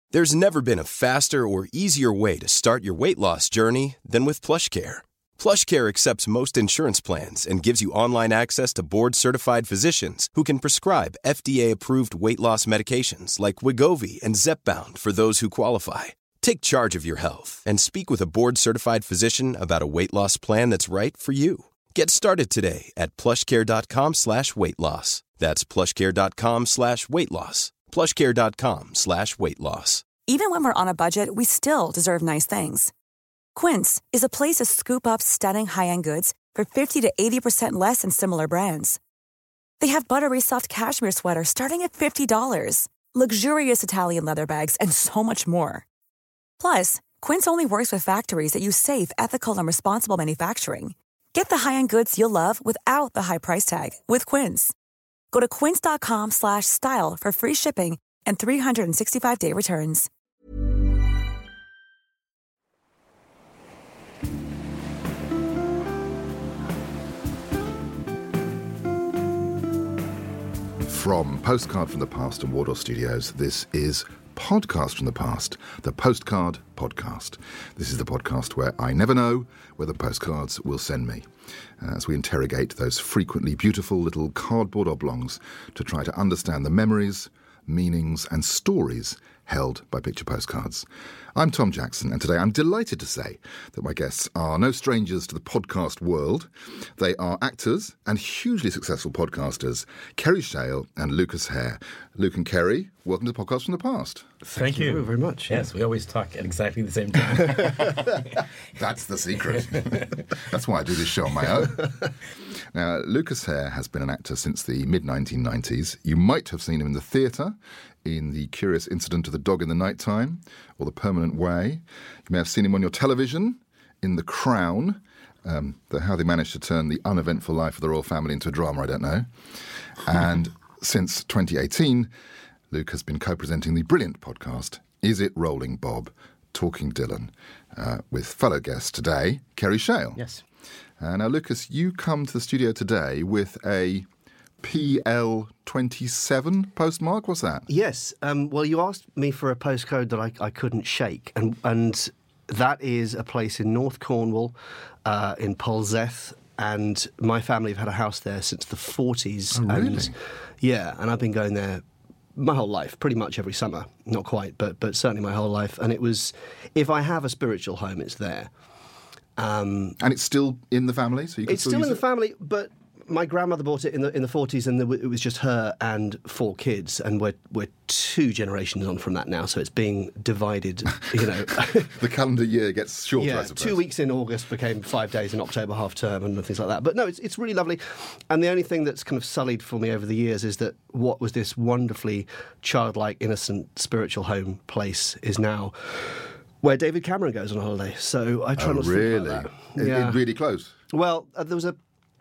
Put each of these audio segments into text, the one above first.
There's never been a faster or easier way to start your weight loss journey than with PlushCare. PlushCare accepts most insurance plans and gives you online access to board-certified physicians who can prescribe FDA-approved weight loss medications like Wegovy and Zepbound for those who qualify. Take charge of your health and speak with a board-certified physician about a weight loss plan that's right for you. Get started today at plushcare.com/weight-loss. That's plushcare.com/weight-loss. plushcare.com/weight-loss. Even when we're on a budget, we still deserve nice things. Quince is a place to scoop up stunning high-end goods for 50 to 80% less than similar brands. They have buttery soft cashmere sweaters starting at $50, luxurious Italian leather bags, and so much more. Plus, Quince only works with factories that use safe, ethical, and responsible manufacturing. Get the high-end goods you'll love without the high price tag with Quince. Go to quince.com/style for free shipping and 365-day returns. From Postcard from the Past and Wardour Studios, this is Podcast from the Past, the Postcard Podcast. This is the podcast where I never know where the postcards will send me, as we interrogate those frequently beautiful little cardboard oblongs to try to understand the memories, meanings and stories held by picture postcards. I'm Tom Jackson, and today I'm delighted to say that my guests are no strangers to the podcast world. They are actors and hugely successful podcasters, Kerry Shale and Lucas Hare. Luke and Kerry, welcome to the Podcast from the Past. Thank you very much. Yes, we always talk at exactly the same time. That's the secret. That's why I do this show on my own. Now, Lucas Hare has been an actor since the mid-1990s. You might have seen him in the theatre, in The Curious Incident of the Dog in the Night-Time, or The Permanent Way. You may have seen him on your television, in The Crown. How they managed to turn the uneventful life of the royal family into a drama, I don't know. And since 2018, Luke has been co-presenting the brilliant podcast, Is It Rolling Bob? Talking Dylan, with fellow guest today, Kerry Shale. Yes. Now, Lucas, you come to the studio today with a PL27 postmark. What's that? Yes. Well, you asked me for a postcode that I couldn't shake, and that is a place in North Cornwall, in Polzeth, and my family have had a house there since the 40s. Oh, really? And I've been going there my whole life, pretty much every summer. Not quite, but certainly my whole life. And it was, if I have a spiritual home, it's there. And it's still in the family? So you can it's still in the family, but my grandmother bought it in the 40s, and it was just her and 4 kids, and we're 2 generations on from that now, so it's being divided, you know. The calendar year gets shorter, I suppose. 2 weeks in August became 5 days in October, half term, and things like that. But no, it's really lovely. And the only thing that's kind of sullied for me over the years is that what was this wonderfully childlike, innocent, spiritual home place is now where David Cameron goes on holiday. So I try not to think about that. It really close? Well, there was a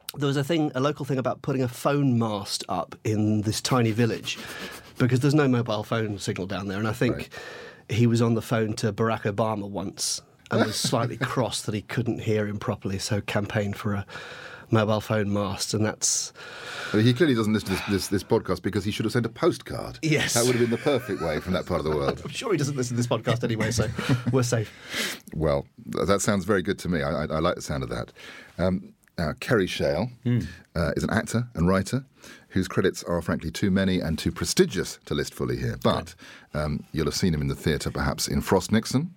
local thing about putting a phone mast up in this tiny village because there's no mobile phone signal down there. And I think he was on the phone to Barack Obama once and was slightly cross that he couldn't hear him properly, so campaigned for a mobile phone mast, and that's... He clearly doesn't listen to this podcast because he should have sent a postcard. Yes. That would have been the perfect way from that part of the world. I'm sure he doesn't listen to this podcast anyway, so we're safe. Well, that sounds very good to me. I like the sound of that. Now, Kerry Shale is an actor and writer whose credits are frankly too many and too prestigious to list fully here. But you'll have seen him in the theatre, perhaps in Frost Nixon,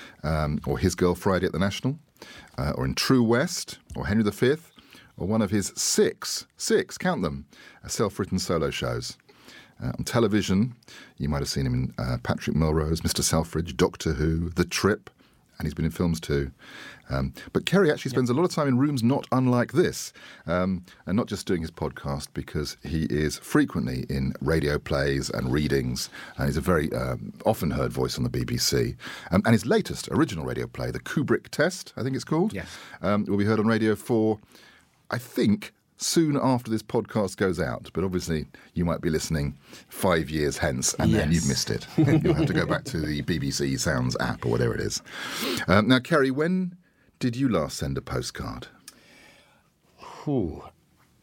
or His Girl Friday at the National, or in True West, or Henry V, or one of his six, count them, self-written solo shows. On television, you might have seen him in Patrick Melrose, Mr. Selfridge, Doctor Who, The Trip, and he's been in films too. But Kerry actually spends a lot of time in rooms not unlike this, and not just doing his podcast, because he is frequently in radio plays and readings, and he's a very often heard voice on the BBC. And his latest original radio play, The Kubrick Test, I think it's called, will be heard on Radio 4, I think, soon after this podcast goes out. But obviously you might be listening 5 years hence, and then you've missed it. You'll have to go back to the BBC Sounds app or whatever it is. Now, Kerry, when did you last send a postcard?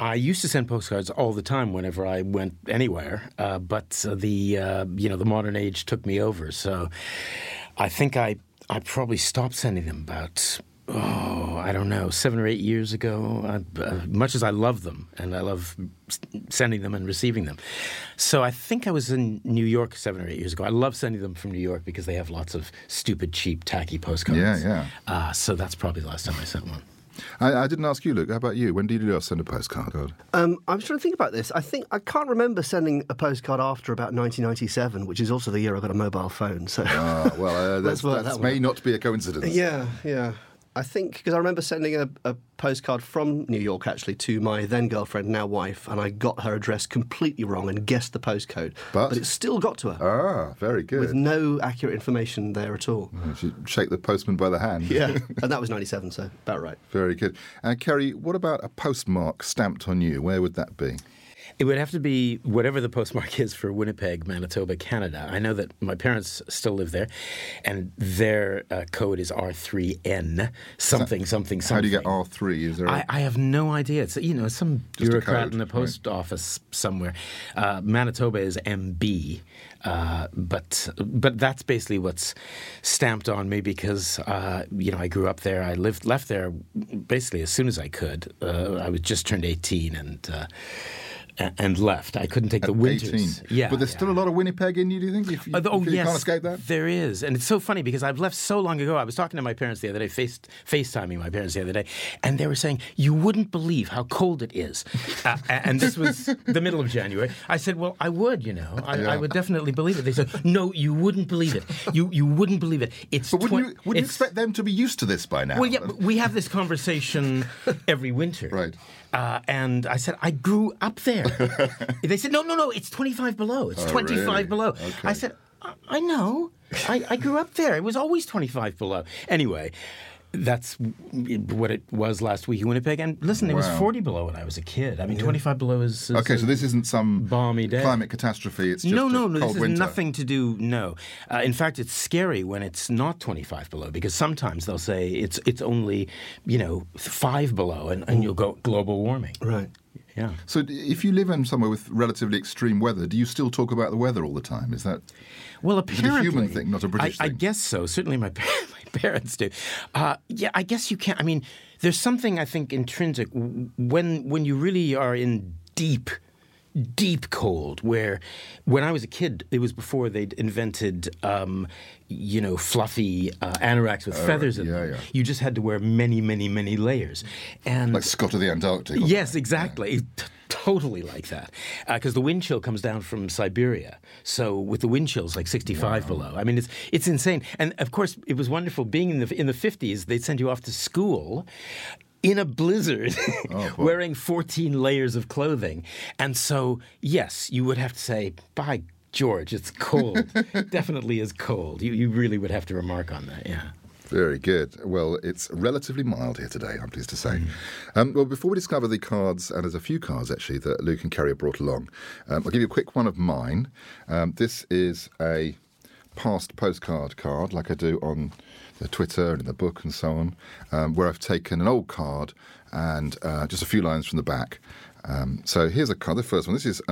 I used to send postcards all the time whenever I went anywhere, but the modern age took me over. So I think I probably stopped sending them about, I don't know, 7 or 8 years ago, much as I love them, and I love sending them and receiving them. So I think I was in New York 7 or 8 years ago. I love sending them from New York because they have lots of stupid, cheap, tacky postcards. Yeah. So that's probably the last time I sent one. I didn't ask you, Luke. How about you? When did you last send a postcard? I was trying to think about this. I can't remember sending a postcard after about 1997, which is also the year I got a mobile phone. So that may not be a coincidence. Yeah. I think, because I remember sending a postcard from New York, actually, to my then-girlfriend, now wife, and I got her address completely wrong and guessed the postcode. But it still got to her. Ah, very good. With no accurate information there at all. She shake the postman by the hand. Yeah, and that was 97, so about right. Very good. Kerry, what about a postmark stamped on you? Where would that be? It would have to be whatever the postmark is for Winnipeg, Manitoba, Canada. I know that my parents still live there, and their code is R3N, something. How do you get R3? Is there? I have no idea. It's some bureaucrat in the post office somewhere. Manitoba is MB, but that's basically what's stamped on me because I grew up there. I left there basically as soon as I could. I was just turned 18 and left. I couldn't take the winters. 18. Yeah, but there's still a lot of Winnipeg in you, do you think? If you yes, can't escape that? There is. And it's so funny because I've left so long ago. I was talking to my parents the other day, FaceTiming my parents the other day, and they were saying, you wouldn't believe how cold it is. And this was the middle of January. I said, well, I would, I would definitely believe it. They said, no, you wouldn't believe it. You wouldn't believe it. But wouldn't you expect them to be used to this by now? Well, yeah, but we have this conversation every winter. Right. And I said, I grew up there. They said, no, it's 25 below. It's 25 really? below. Okay. I said, I know. I grew up there. It was always 25 below. Anyway, that's what it was last week in Winnipeg. And listen, it was 40 below when I was a kid. I mean, 25 below is okay, so this isn't some balmy day. Climate catastrophe. It's just no, a cold this has winter. nothing to do. No, in fact, it's scary when it's not 25 below because sometimes they'll say it's only 5 below, and you'll go global warming. Right. Yeah. So if you live in somewhere with relatively extreme weather, do you still talk about the weather all the time? Is that apparently is it a human thing, not a British thing? I guess so. Certainly my parents do. Yeah, I guess you can. I mean, there's something, I think, intrinsic when you really are in deep cold, where when I was a kid, it was before they'd invented, fluffy anoraks with feathers in them. Yeah. You just had to wear many, many, many layers. And like Scott of the Antarctic. Yes, exactly. Yeah. Totally like that. Because the wind chill comes down from Siberia. So with the wind chills like 65 below. I mean, it's insane. And of course, it was wonderful being in the 50s. They'd send you off to school in a blizzard, wearing 14 layers of clothing. And so, yes, you would have to say, by George, it's cold. Definitely is cold. You really would have to remark on that, yeah. Very good. Well, it's relatively mild here today, I'm pleased to say. Well, before we discover the cards, and there's a few cards actually that Luke and Kerry have brought along, I'll give you a quick one of mine. This is a past postcard card, like I do on the Twitter and in the book and so on, where I've taken an old card and just a few lines from the back. So here's a card, the first one. This is,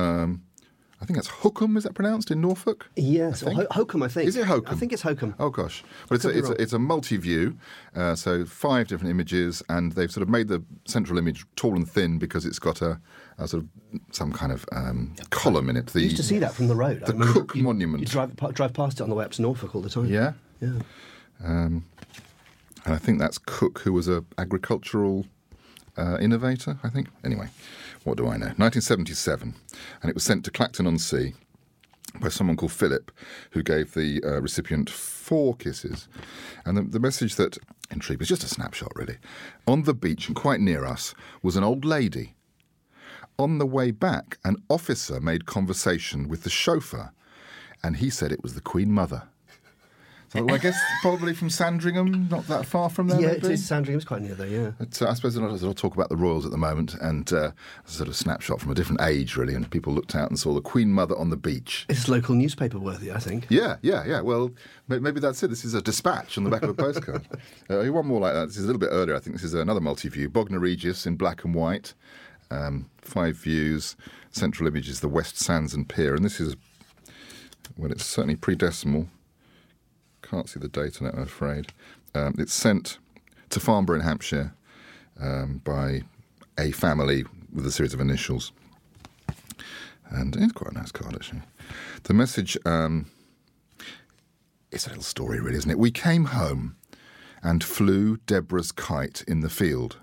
I think that's Hookham, is that pronounced, in Norfolk? Yes, Hokum, I think. Is it Hokum? I think it's Hokum. Oh, gosh. Well, it's a multi-view, so 5 different images, and they've sort of made the central image tall and thin because it's got a sort of some kind of column in it. You used to see that from the road. The Cook Monument. You drive past it on the way up to Norfolk all the time. Yeah? Yeah. And I think that's Cook, who was an agricultural innovator, I think. Anyway, what do I know? 1977, and it was sent to Clacton-on-Sea by someone called Philip, who gave the recipient 4 kisses. And the message that intrigued me, just a snapshot really. On the beach and quite near us was an old lady. On the way back, an officer made conversation with the chauffeur, and he said it was the Queen Mother. So I guess probably from Sandringham, not that far from there. Yeah, maybe? it is. Sandringham's quite near there, yeah. But, I suppose I'll talk about the royals at the moment, and a sort of snapshot from a different age, really, and people looked out and saw the Queen Mother on the beach. It's local newspaper worthy, I think. Yeah. Well, maybe that's it. This is a dispatch on the back of a postcard. One more like that. This is a little bit earlier, I think. This is another multi-view. Bognor Regis in black and white. 5 views. Central image is the West Sands and Pier, and this is, well, it's certainly pre-decimal. Can't see the date on it, I'm afraid. It's sent to Farnborough in Hampshire by a family with a series of initials. And it's quite a nice card, actually. The message, it's a little story, really, isn't it? We came home and flew Deborah's kite in the field.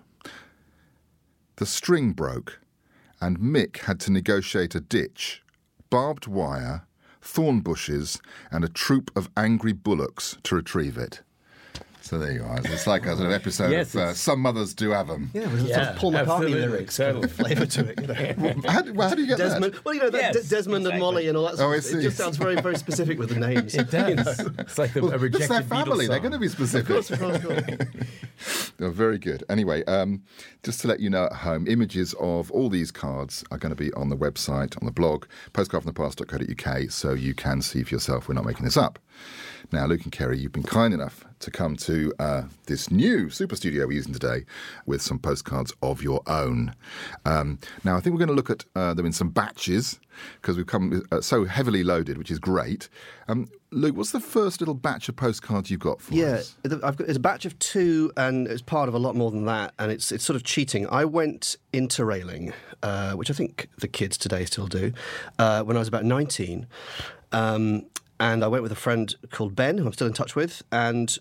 The string broke, and Mick had to negotiate a ditch, barbed wire, thorn bushes, and a troop of angry bullocks to retrieve it. So there you are. It's like a sort of episode of Some Mothers Do Have 'Em. Yeah, with sort of Paul McCartney lyrics, sort of flavour to it. You know. How do you get Desmond, that? Well, you know, Desmond and Molly and all that sort of stuff. I see. It just sounds very, very specific with the names. It does. It's like a rejected It's their Beatles family. song. They're going to be specific. Of course. Oh, very good. Anyway, just to let you know at home, images of all these cards are going to be on the website, on the blog, postcardfromthepast.co.uk, so you can see for yourself. We're not making this up. Now, Luke and Kerry, you've been kind enough to come to this new super studio we're using today with some postcards of your own. Now, I think we're going to look at them in some batches because we've come so heavily loaded, which is great. Luke, what's the first little batch of postcards you've got for us? It's a batch of 2, and it's part of a lot more than that, and it's sort of cheating. I went interrailing, which I think the kids today still do, when I was about 19. And I went with a friend called Ben, who I'm still in touch with, and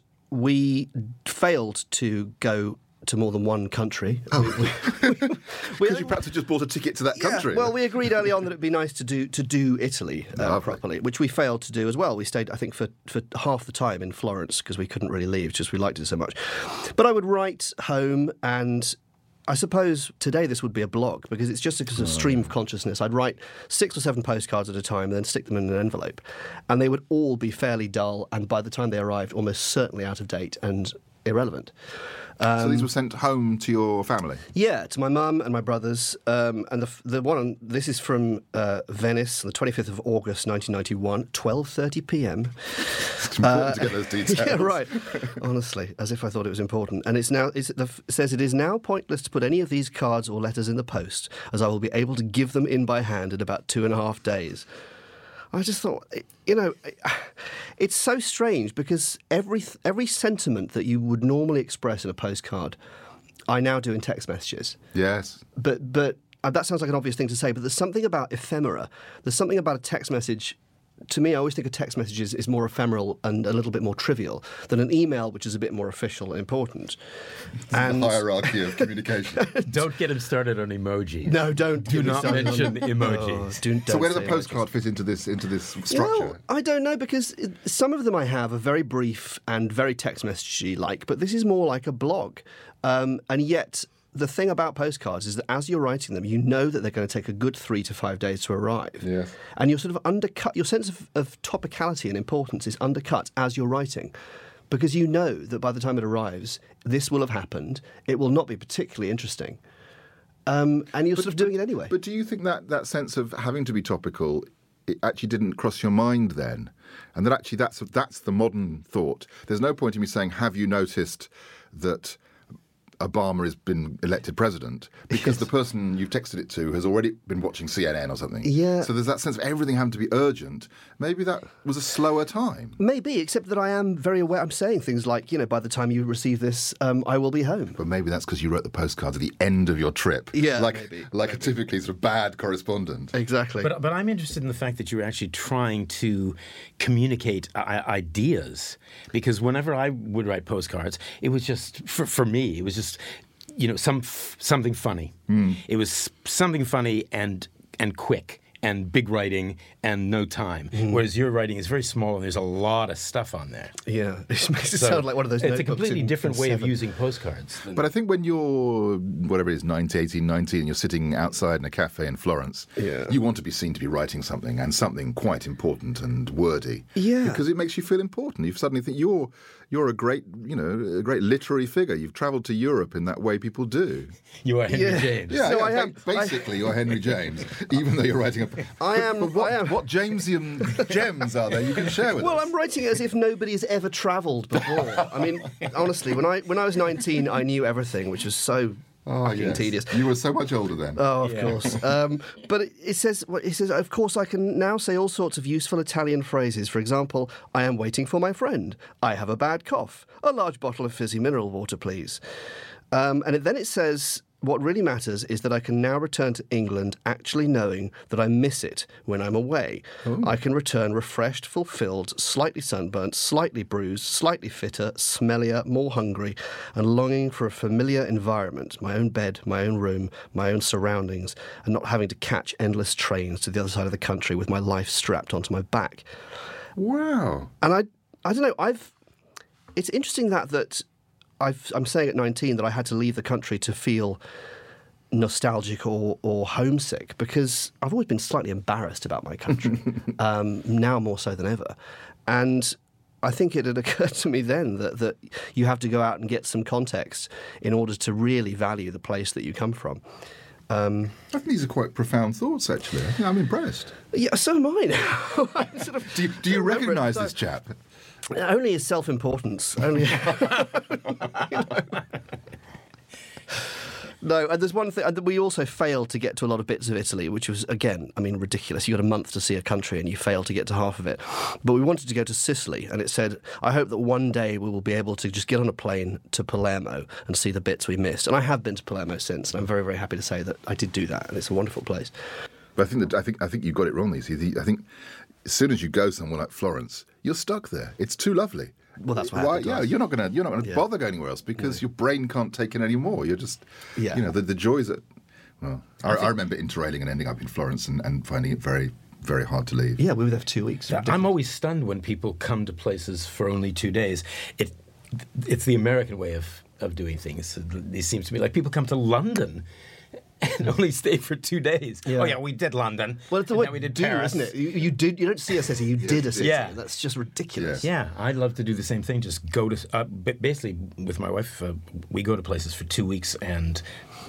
we failed to go to more than one country. Because you perhaps had just bought a ticket to that country. Well, we agreed early on that it'd be nice to do Italy properly, which we failed to do as well. We stayed, I think, for half the time in Florence because we couldn't really leave, just we liked it so much. But I would write home, and I suppose today this would be a blog because it's just a sort of stream of consciousness. I'd write 6 or 7 postcards at a time and then stick them in an envelope. And they would all be fairly dull, and by the time they arrived, almost certainly out of date and irrelevant. So these were sent home to your family? Yeah, to my mum and my brothers. And the one this is from Venice, on the 25th of August, 1991, 12:30 p.m. It's important to get those details. Yeah, right. Honestly, as if I thought it was important. And it says it is now pointless to put any of these cards or letters in the post, as I will be able to give them in by hand in about 2.5 days. I just thought, you know, it's so strange because every sentiment that you would normally express in a postcard, I now do in text messages. Yes. But that sounds like an obvious thing to say, but there's something about ephemera. There's something about a text message. To me, I always think a text message is more ephemeral and a little bit more trivial than an email, which is a bit more official and important. And the hierarchy of communication. Don't get him started on emojis. No, don't. Do not mention emojis. Don't So where does say a postcard fit into this structure? Well, I don't know, because some of them I have are very brief and very text messagey like, but this is more like a blog. And yet, the thing about postcards is that as you're writing them, you know that they're going to take a good 3 to 5 days to arrive. Yes. And you're sort of undercut, your sense of topicality and importance is undercut as you're writing. Because you know that by the time it arrives, this will have happened. It will not be particularly interesting. And you're sort of doing it anyway. But do you think that sense of having to be topical, it actually didn't cross your mind then? And that actually that's the modern thought. There's no point in me saying, have you noticed that Obama has been elected president, because the person you've texted it to has already been watching CNN or something. Yeah. So there's that sense of everything having to be urgent. Maybe that was a slower time. Maybe, except that I am very aware. I'm saying things like, you know, by the time you receive this, I will be home. But maybe that's because you wrote the postcards at the end of your trip. Yeah, like maybe. a typically sort of bad correspondent. Exactly. But I'm interested in the fact that you're actually trying to communicate ideas, because whenever I would write postcards, it was just, for me, it was just, you know, something funny. It was something funny and quick and big writing and no time. Whereas your writing is very small and there's a lot of stuff on there. Yeah, it makes it sound like one of those It's a notebooks completely in different way of 7. using postcards. But I think when you're, whatever it is, 19, 19, and you're sitting outside in a cafe in Florence, you want to be seen to be writing something, and something quite important and wordy. Yeah. Because it makes you feel important. You suddenly think you're a great, you know, a great literary figure. You've travelled to Europe in that way people do. You are Henry James. Yeah, No, yeah, I am. basically you're Henry James, even though you're writing a... I am. But what Jamesian gems are there you can share with us? Well, I'm writing it as if nobody has ever travelled before. I mean, honestly, when I was 19, I knew everything, which was so fucking tedious. You were so much older then. Oh, of course. But it says, of course, I can now say all sorts of useful Italian phrases. For example, I am waiting for my friend. I have a bad cough. A large bottle of fizzy mineral water, please. Then it says, what really matters is that I can now return to England actually knowing that I miss it when I'm away. Ooh. I can return refreshed, fulfilled, slightly sunburnt, slightly bruised, slightly fitter, smellier, more hungry, and longing for a familiar environment, my own bed, my own room, my own surroundings, and not having to catch endless trains to the other side of the country with my life strapped onto my back. Wow. And I don't know, it's interesting that I'm saying at 19 that I had to leave the country to feel nostalgic or homesick, because I've always been slightly embarrassed about my country, now more so than ever. And I think it had occurred to me then that you have to go out and get some context in order to really value the place that you come from. I think these are quite profound thoughts, actually. I think I'm impressed. Yeah, so am I now. Do you recognise this chap? Only his self-importance. Only. No, and there's one thing. We also failed to get to a lot of bits of Italy, which was, again, ridiculous. You got a month to see a country and you failed to get to half of it. But we wanted to go to Sicily, and it said, I hope that one day we will be able to just get on a plane to Palermo and see the bits we missed. And I have been to Palermo since, and I'm very, very happy to say that I did do that, and it's a wonderful place. But I think you got it wrong, Lisa. I think as soon as you go somewhere like Florence, you're stuck there. It's too lovely. Well, that's what happened. Yeah, you're not going to bother going anywhere else because your brain can't take in any more. You're just, the joys that. Well, I remember interrailing and ending up in Florence and finding it very, very hard to leave. Yeah, we were there for 2 weeks. Yeah, I'm always stunned when people come to places for only 2 days. It's the American way of doing things. It seems to me like people come to London and only stay for 2 days. Yeah. Oh yeah, we did London. Well, it's the way we did do, Paris, isn't it? You don't see a city, you did a city. Yeah. That's just ridiculous. Yeah, I'd love to do the same thing. Just go to basically with my wife. We go to places for 2 weeks and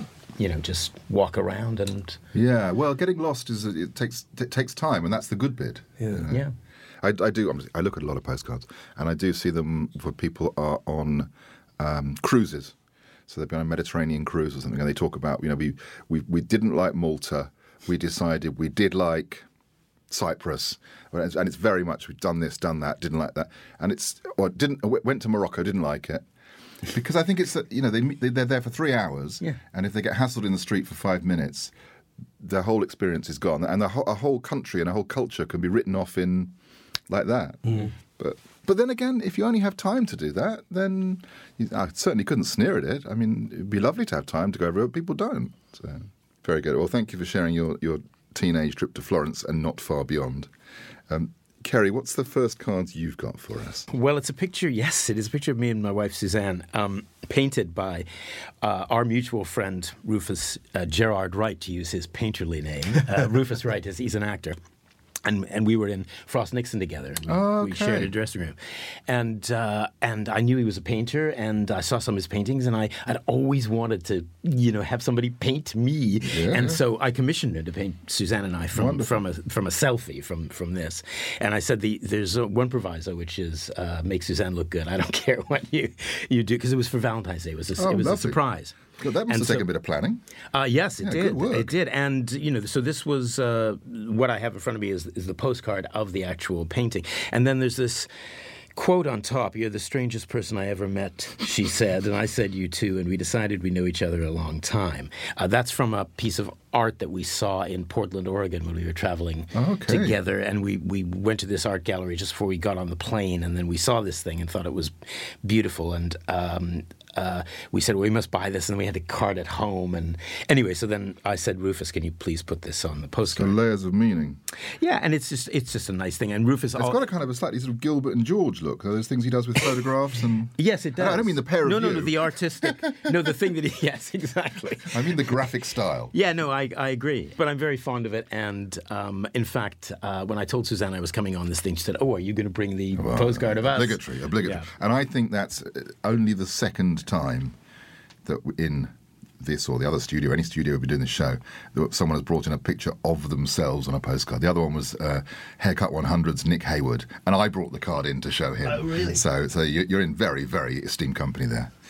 just walk around and. Yeah, well, getting lost it takes time, and that's the good bit. Yeah. Yeah. I look at a lot of postcards, and I do see them where people are on cruises. So they've been on a Mediterranean cruise or something, and they talk about, we didn't like Malta, we decided we did like Cyprus, and it's very much we've done this, done that, didn't like that, and went to Morocco, didn't like it, because I think it's that they're there for 3 hours, and if they get hassled in the street for 5 minutes, their whole experience is gone, and a whole country and a whole culture can be written off in like that. Mm. But then again, if you only have time to do that, then I certainly couldn't sneer at it. It'd be lovely to have time to go everywhere, but people don't. So, very good. Well, thank you for sharing your teenage trip to Florence and not far beyond. Kerry, what's the first card you've got for us? Well, it's a picture, yes, it is a picture of me and my wife, Suzanne, painted by our mutual friend, Rufus Gerard Wright, to use his painterly name. Rufus Wright, he's an actor. And we were in Frost Nixon together. We shared a dressing room. And I knew he was a painter, and I saw some of his paintings, and I'd always wanted to, have somebody paint me. Yeah. And so I commissioned him to paint Suzanne and I from a selfie from this. And I said, there's one proviso, which is make Suzanne look good. I don't care what you do, because it was for Valentine's Day. It was a surprise. Good, that must have taken a bit of planning. Yes, it did. Good work. It did. And, so this was what I have in front of me is the postcard of the actual painting. And then there's this quote on top, "You're the strangest person I ever met," she said. And I said, "You too." And we decided we knew each other a long time. That's from a piece of art that we saw in Portland, Oregon when we were traveling together. And we went to this art gallery just before we got on the plane. And then we saw this thing and thought it was beautiful. And we said, well, we must buy this, and then we had to cart it home. And anyway, so then I said, Rufus, can you please put this on the postcard? So layers of meaning. Yeah, and it's just a nice thing. And Rufus, it's got a kind of a slightly sort of Gilbert and George look. Those things he does with photographs and. Yes, it does. I don't mean the pair of you. No, the artistic. No, the thing that yes, exactly. I mean the graphic style. Yeah, no, I agree. But I'm very fond of it. And in fact, when I told Suzanne I was coming on this thing, she said, "Oh, are you going to bring the postcard of us?" Obligatory. Yeah. And I think that's only the second time that in this or the other studio, any studio we've been doing this show, that someone has brought in a picture of themselves on a postcard. The other one was Haircut 100's Nick Hayward, and I brought the card in to show him. Oh, really? So you're in very, very esteemed company there.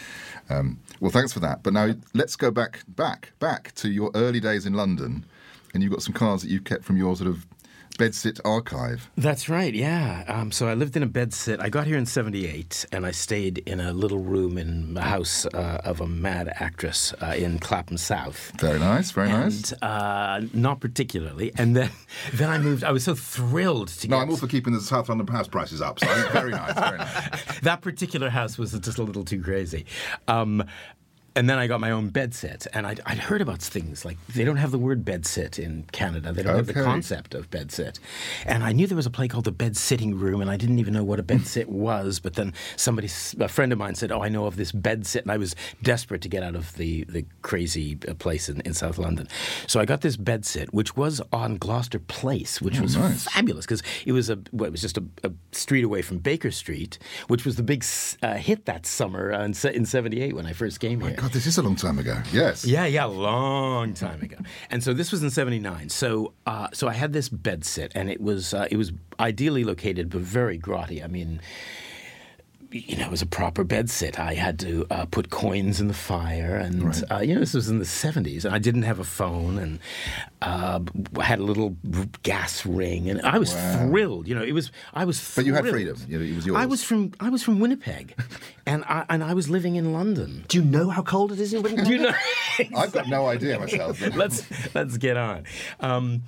Well, thanks for that. But now let's go back to your early days in London, and you've got some cards that you kept from your sort of bedsit archive. That's right, yeah. So I lived in a bedsit. I got here in 1978, and I stayed in a little room in the house of a mad actress in Clapham South. Very nice, very nice. Not particularly. And then I moved. I was so thrilled to get... No, I'm all for keeping the South London house prices up, so very nice, very nice. That particular house was just a little too crazy. And then I got my own bedsit, and I'd heard about things like they don't have the word bedsit in Canada. They don't have the concept of bedsit. And I knew there was a place called the Bed Sitting Room, and I didn't even know what a bedsit was. But then a friend of mine said, "Oh, I know of this bedsit," and I was desperate to get out of the crazy place in South London. So I got this bedsit, which was on Gloucester Place, which was fabulous because it was just a street away from Baker Street, which was the big hit that summer in '78 when I first came here. God, this is a long time ago. Yes. Yeah, a long time ago. And so this was in '79. So I had this bedsit, and it was ideally located, but very grotty. I mean, it was a proper bedsit. I had to put coins in the fire, and this was in the '70s, and I didn't have a phone, and I had a little gas ring, and I was thrilled. I was thrilled. But you had freedom. It was yours. I was from Winnipeg, and I was living in London. Do you know how cold it is in Winnipeg? Do you know? I've got no idea myself. Let's get on.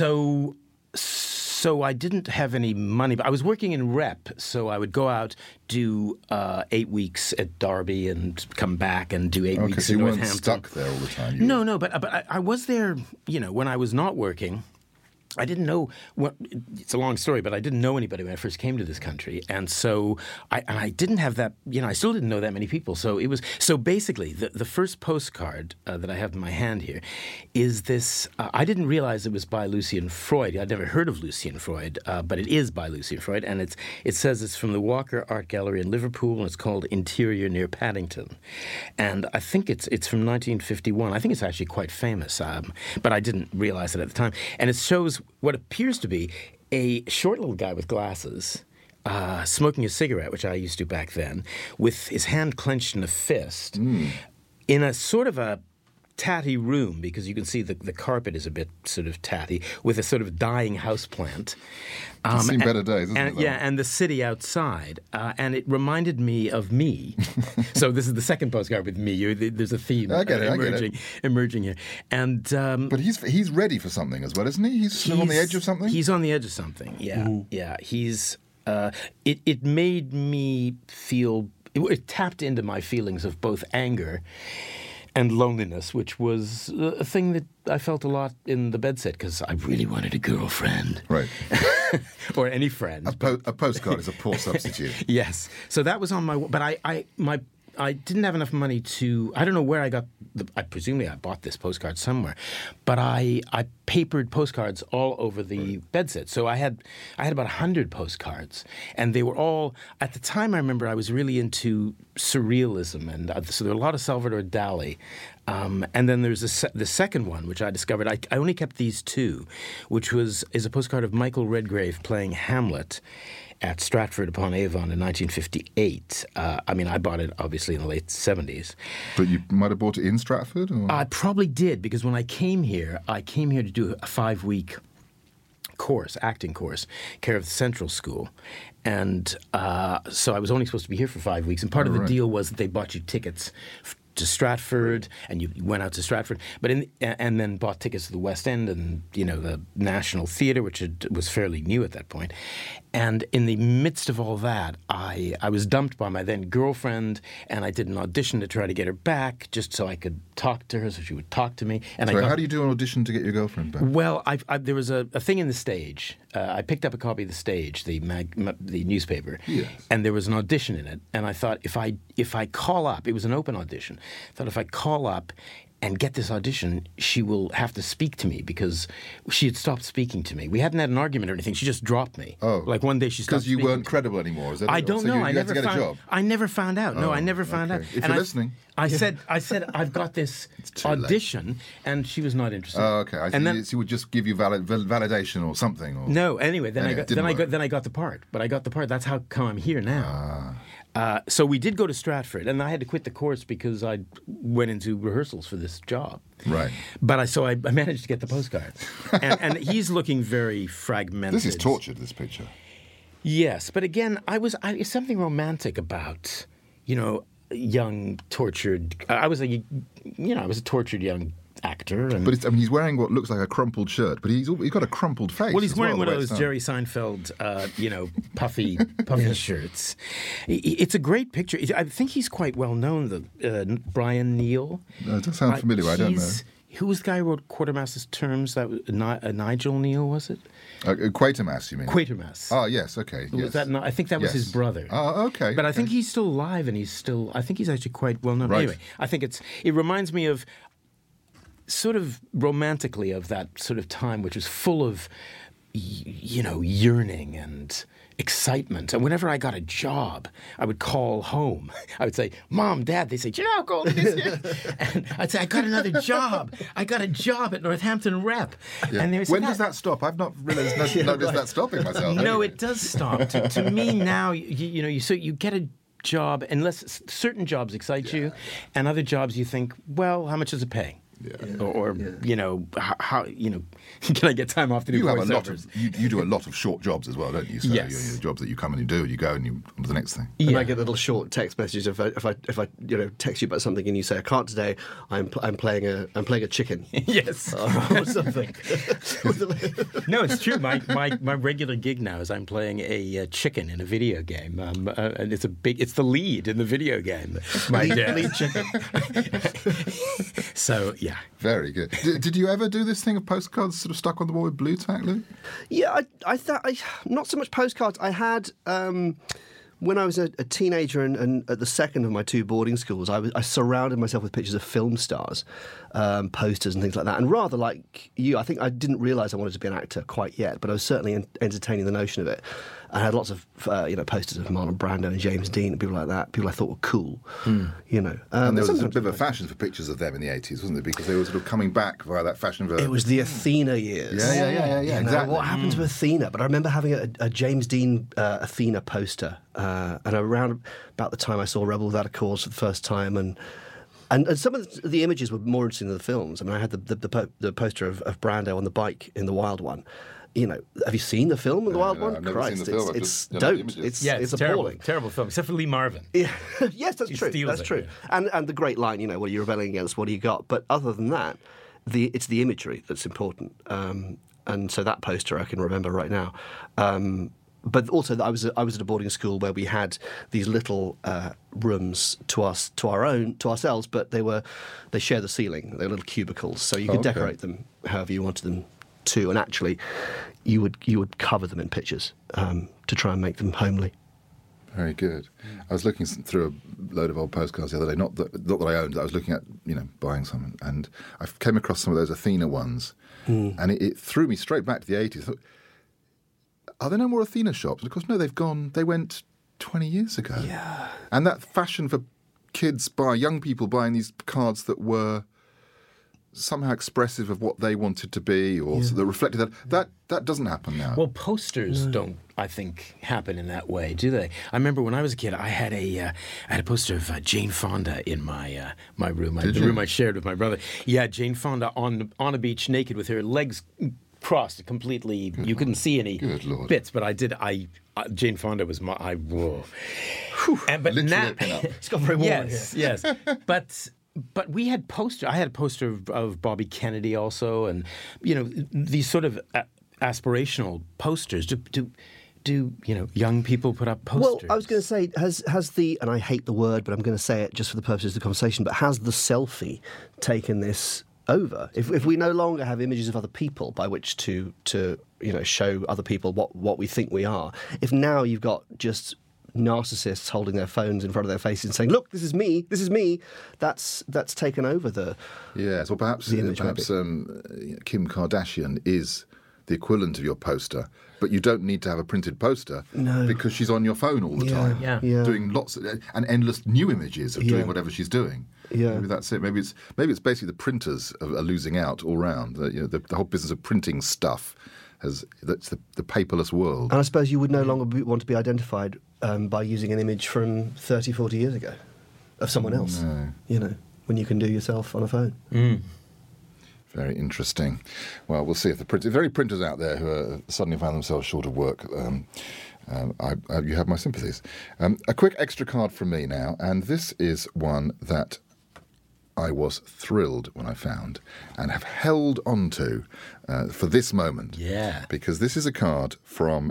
So I didn't have any money, but I was working in rep, so I would go out, do 8 weeks at Derby and come back and do 8 weeks so in you Northampton. weren't stuck there all the time? No, but I was there, when I was not working. I didn't know it's a long story, but I didn't know anybody when I first came to this country. And so I didn't have that, I still didn't know that many people. So basically the first postcard that I have in my hand here is this, I didn't realize it was by Lucian Freud. I'd never heard of Lucian Freud, but it is by Lucian Freud. And it says it's from the Walker Art Gallery in Liverpool, and it's called Interior near Paddington. And I think it's from 1951. I think it's actually quite famous, but I didn't realize it at the time. And it shows what appears to be a short little guy with glasses, smoking a cigarette, which I used to back then, with his hand clenched in a fist, in a sort of a tatty room, because you can see the carpet is a bit sort of tatty, with a sort of dying houseplant. It's seen better days, hasn't it? Yeah, and the city outside. And it reminded me of me. So this is the second postcard with me. There's a theme emerging here. And but he's ready for something as well, isn't he? He's on the edge of something? He's on the edge of something, yeah. Mm. Yeah, he's... It made me feel... It tapped into my feelings of both anger and loneliness, which was a thing that I felt a lot in the bedsit, because I really wanted a girlfriend. Right. Or any friend. A postcard is a poor substitute. Yes. So that was on my... But I didn't have enough money to... I don't know where I got... presumably I bought this postcard somewhere. But I papered postcards all over the bedsit. So I had about 100 postcards. And they were all... At the time, I remember I was really into surrealism. And so there were a lot of Salvador Dali. And then there's the second one, which I discovered. I only kept these two, which is a postcard of Michael Redgrave playing Hamlet at Stratford-upon-Avon in 1958. I bought it, obviously, in the late 70s. But you might have bought it in Stratford? Or? I probably did, because when I came here to do a 5-week acting course, care of the Central School. And so I was only supposed to be here for 5 weeks. And part of the deal was that they bought you tickets to Stratford, and you went out to Stratford, and then bought tickets to the West End and the National Theatre, which was fairly new at that point. And in the midst of all that, I was dumped by my then girlfriend, and I did an audition to try to get her back, just so I could talk to her, so she would talk to me. And how do you do an audition to get your girlfriend back? Well, there was a thing in the Stage. I picked up a copy of the Stage, the newspaper, yes. And there was an audition in it. And I thought, if I call up, it was an open audition. I thought if I call up and get this audition, she will have to speak to me, because she had stopped speaking to me. We hadn't had an argument or anything. She just dropped me. Oh. Like one day she stopped speaking. Because you weren't credible anymore, is that it? I don't know. You had to get a job? I never found out. No, I never found out. If you're listening. I said, I've got this audition, and she was not interested. Oh, okay. And then she would just give you validation or something. Or... No. Anyway, then I got the part. But I got the part. That's how come I'm here now. So we did go to Stratford, and I had to quit the course because I went into rehearsals for this job. Right. But I managed to get the postcards. And he's looking very fragmented. This is tortured, this picture. Yes, but again, it's something romantic about, young tortured. I was a tortured young actor. But he's wearing what looks like a crumpled shirt, but he's got a crumpled face. Well, he's wearing one of those done. Jerry Seinfeld, puffy shirts. It's a great picture. I think he's quite well known. Brian Neal. It does sound familiar. I don't know. Who was the guy who wrote Quartermaster's Terms? That was Nigel Neal, was it? Quatermass, you mean? Quatermass. Oh, yes, okay. Was that I think that was his brother. Oh, okay. But I think he's still alive, and I think he's actually quite well known. Right. Anyway, I think it reminds me of, sort of romantically, of that sort of time which was full of, yearning and excitement. And whenever I got a job, I would call home. I would say, "Mom, Dad." They say, "Do you know how Golden is here?" And I'd say, "I got another job. I got a job at Northampton Rep." Yeah. And they say, when does that stop? I've not realised noticed that stopping myself. No, it does stop. To me now, you get a job, unless certain jobs excite you, and other jobs you think, well, how much does it pay? Or how can I get time off to do voiceovers? You do a lot of short jobs as well, don't you? So yes. The jobs that you come and you do, you go and you on to the next thing. And I get little short text messages if I text you about something and you say, "I can't today. I'm playing a chicken." Yes. Or something. No, it's true. My regular gig now is I'm playing a chicken in a video game, and it's the lead in the video game. My lead chicken. So yeah. Very good. Did you ever do this thing of postcards sort of stuck on the wall with blue tack, Lou? Yeah, I thought not so much postcards. I had when I was a teenager and at the second of my two boarding schools, I surrounded myself with pictures of film stars, posters and things like that. And rather like you, I think I didn't realise I wanted to be an actor quite yet, but I was certainly entertaining the notion of it. I had lots of posters of Marlon Brando and James Dean and people like that, people I thought were cool. And there was a bit of a fashion for pictures of them in the 80s, wasn't there? Because they were sort of coming back via that fashion. It was the Athena years. Yeah, exactly. What happened to Athena? But I remember having a James Dean Athena poster, and around about the time I saw Rebel Without a Cause for the first time, and some of the images were more interesting than the films. I mean, I had the poster of Brando on the bike in the Wild One. Have you seen the film, The Wild One? I've never seen the film. It's don't. It's appalling. Terrible film, except for Lee Marvin. Yeah. Yes, that's He true. steals That's it, true. yeah. And the great line, what are you rebelling against? What do you got? But other than that, it's the imagery that's important. And so that poster I can remember right now. But also, I was at a boarding school where we had these little rooms to ourselves, but they share the ceiling. They're little cubicles, so you could decorate them however you wanted them to. And actually, you would cover them in pictures to try and make them homely. Very good. I was looking through a load of old postcards the other day. Not that I owned. I was looking at buying some, and I came across some of those Athena ones, and it threw me straight back to the 80s. I thought, are there no more Athena shops? And of course, no, they've gone. They went 20 years ago. Yeah. And that fashion for young people buying these cards that were somehow expressive of what they wanted to be, or that reflected that doesn't happen now. Well, posters don't, I think, happen in that way, do they? I remember when I was a kid, I had a poster of Jane Fonda in my room, the room I shared with my brother. Yeah, Jane Fonda on a beach, naked with her legs crossed completely. You couldn't see any bits, but I did. Jane Fonda was my. Whoa. But literally now, a pin-up. It's got very warm yes. But we had poster. I had a poster of Bobby Kennedy also, and these sort of aspirational posters. Do young people put up posters? Well, I was going to say, has the, and I hate the word, but I'm going to say it just for the purposes of the conversation, but has the selfie taken this over? If we no longer have images of other people by which to show other people what we think we are, if now you've got just narcissists holding their phones in front of their faces and saying, "Look, this is me, that's taken over the yes. Well, perhaps Kim Kardashian is the equivalent of your poster, but you don't need to have a printed poster because she's on your phone all the time, doing lots and endless new images of doing whatever she's doing. Yeah. Maybe that's it. Maybe it's basically the printers are losing out all round. The whole business of printing stuff that's the paperless world. And I suppose you would no longer want to be identified by using an image from 30, 40 years ago of someone else. No. You know, when you can do yourself on a phone. Very interesting. Well, we'll see if if there are any printers out there who are suddenly found themselves short of work. You have my sympathies. A quick extra card from me now, and this is one that I was thrilled when I found and have held on to for this moment. Yeah. Because this is a card from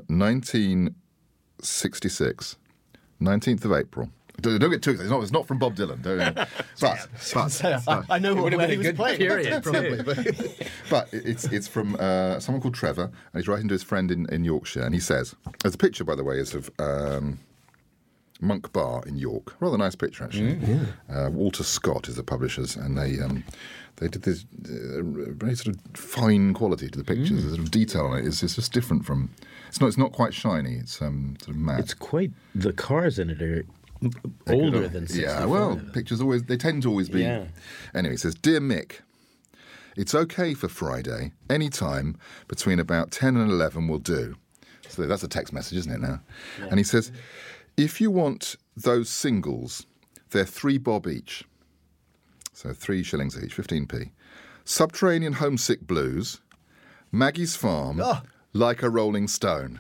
1966, 19th of April. Don't get too excited. It's not from Bob Dylan. I know would have where been he a was good playing. period, Probably, But it's from someone called Trevor, and he's writing to his friend in Yorkshire, and he says, there's a picture, by the way, is of Monk Bar in York. Rather nice picture, actually. Walter Scott is the publishers, and they did this very sort of fine quality to the pictures. The sort of detail on it is just different from. It's not quite shiny. It's sort of matte. It's quite. The cars in it are older than 65. Yeah, well, pictures they tend to always be. Yeah. Anyway, it says, Dear Mick, it's okay for Friday. Any time between about 10 and 11 will do. So that's a text message, isn't it now? Yeah. And he says, if you want those singles, they're 3 bob each. So 3 shillings each, 15p. Subterranean Homesick Blues, Maggie's Farm, Like a Rolling Stone.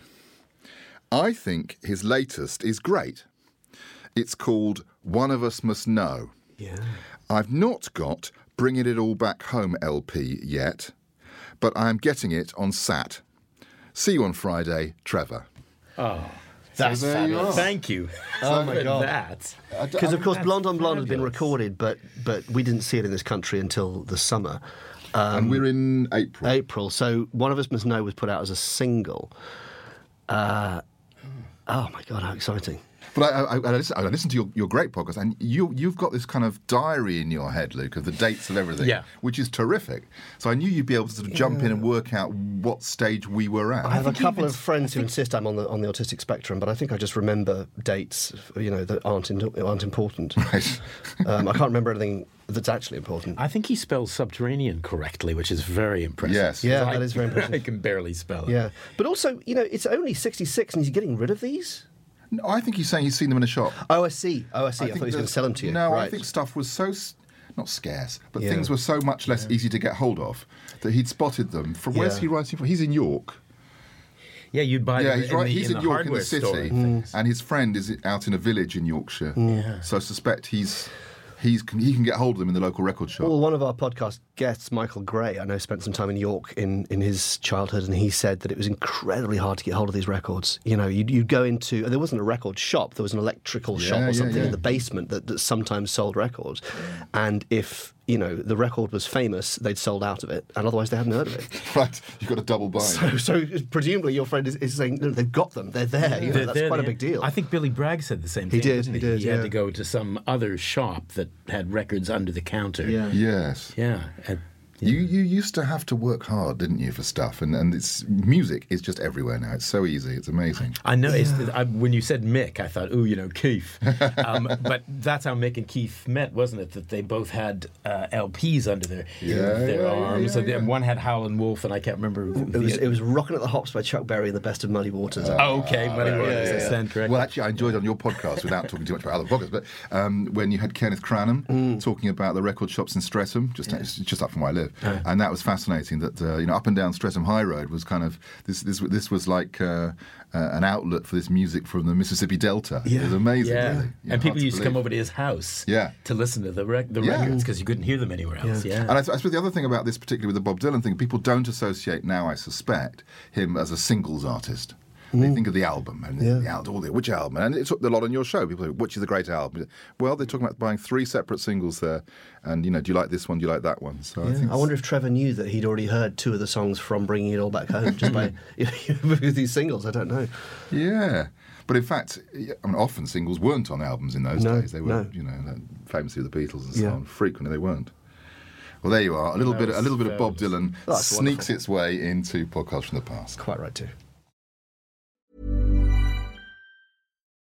I think his latest is great. It's called One of Us Must Know. Yeah. I've not got Bringing It All Back Home LP yet, but I'm getting it on SAT. See you on Friday, Trevor. Oh, That's there you are. fabulous. thank you. Oh, my God. That. Because, of course, that's Blonde on Blonde had been fabulous. recorded, but we didn't see it in this country until the summer. And we're in April. So One of Us Must Know was put out as a single. Oh, my God, how exciting. But I listened to your great podcast, and you've got this kind of diary in your head, Luke, of the dates of everything, which is terrific. So I knew you'd be able to sort of jump in and work out what stage we were at. I have a couple of friends who insist I'm on the autistic spectrum, but I think I just remember dates, that aren't important. Right. I can't remember anything that's actually important. I think he spells subterranean correctly, which is very impressive. Yes. Yeah, that is very impressive. I can barely spell it. Yeah, but also, it's only 66 and he's getting rid of these? No, I think he's saying he's seen them in a shop. Oh, I see. I thought he was going to sell them to you. No, right. I think stuff was so, not scarce, but Yeah. things were so much less easy to get hold of that he'd spotted them. From where's Yeah. he writing from? He's in York. Yeah, you'd buy Yeah, them he's right. He's in York in hardware the city, store and things. and his friend is out in a village in Yorkshire. Yeah. So I suspect he can get hold of them in the local record shop. Well, one of our podcast guests, Michael Gray, I know spent some time in York in his childhood, and he said that it was incredibly hard to get hold of these records. You'd go into, there wasn't a record shop, there was an electrical shop or something in the basement that sometimes sold records. And if, the record was famous, they'd sold out of it, and otherwise they hadn't heard of it. Right, you've got a double bind. So presumably your friend is saying, no, they've got them, they're there. That's quite a big deal. I think Billy Bragg said the same thing. He did, didn't he did, He had yeah. to go to some other shop that had records under the counter. Yeah. Yes. Yeah. You used to have to work hard, didn't you, for stuff? And it's music is just everywhere now. It's so easy. It's amazing. I know. When you said Mick, I thought, Keith. But that's how Mick and Keith met, wasn't it? That they both had LPs under their arms. yeah. And one had Howlin' Wolf, and I can't remember. It was Rockin' at the Hops by Chuck Berry and the Best of Muddy Waters. Okay, Muddy Waters, yeah. eccentric. Well, actually, I enjoyed on your podcast, without talking too much about other podcasts, but when you had Kenneth Cranham talking about the record shops in Streatham, just up from where I live, and that was fascinating. That up and down Streatham High Road was kind of this was like an outlet for this music from the Mississippi Delta. Yeah. It was amazing. Yeah, Really. and people used to come over to his house to listen to the records because you couldn't hear them anywhere else. Yeah. And I suppose the other thing about this, particularly with the Bob Dylan thing, people don't associate now, I suspect, him as a singles artist. They think of the album and the album, which album? And it's a lot on your show. People say, which is the great album? Well, they're talking about buying 3 separate singles there. And, do you like this one? Do you like that one? So I wonder if Trevor knew that he'd already heard 2 of the songs from Bringing It All Back Home just by with these singles. I don't know. Yeah. But in fact, often singles weren't on albums in those days. They were, famously with the Beatles and so on. Frequently they weren't. Well, there you are. A little bit of Bob Dylan sneaks wonderful. its way into Podcasts from the Past. Quite right too.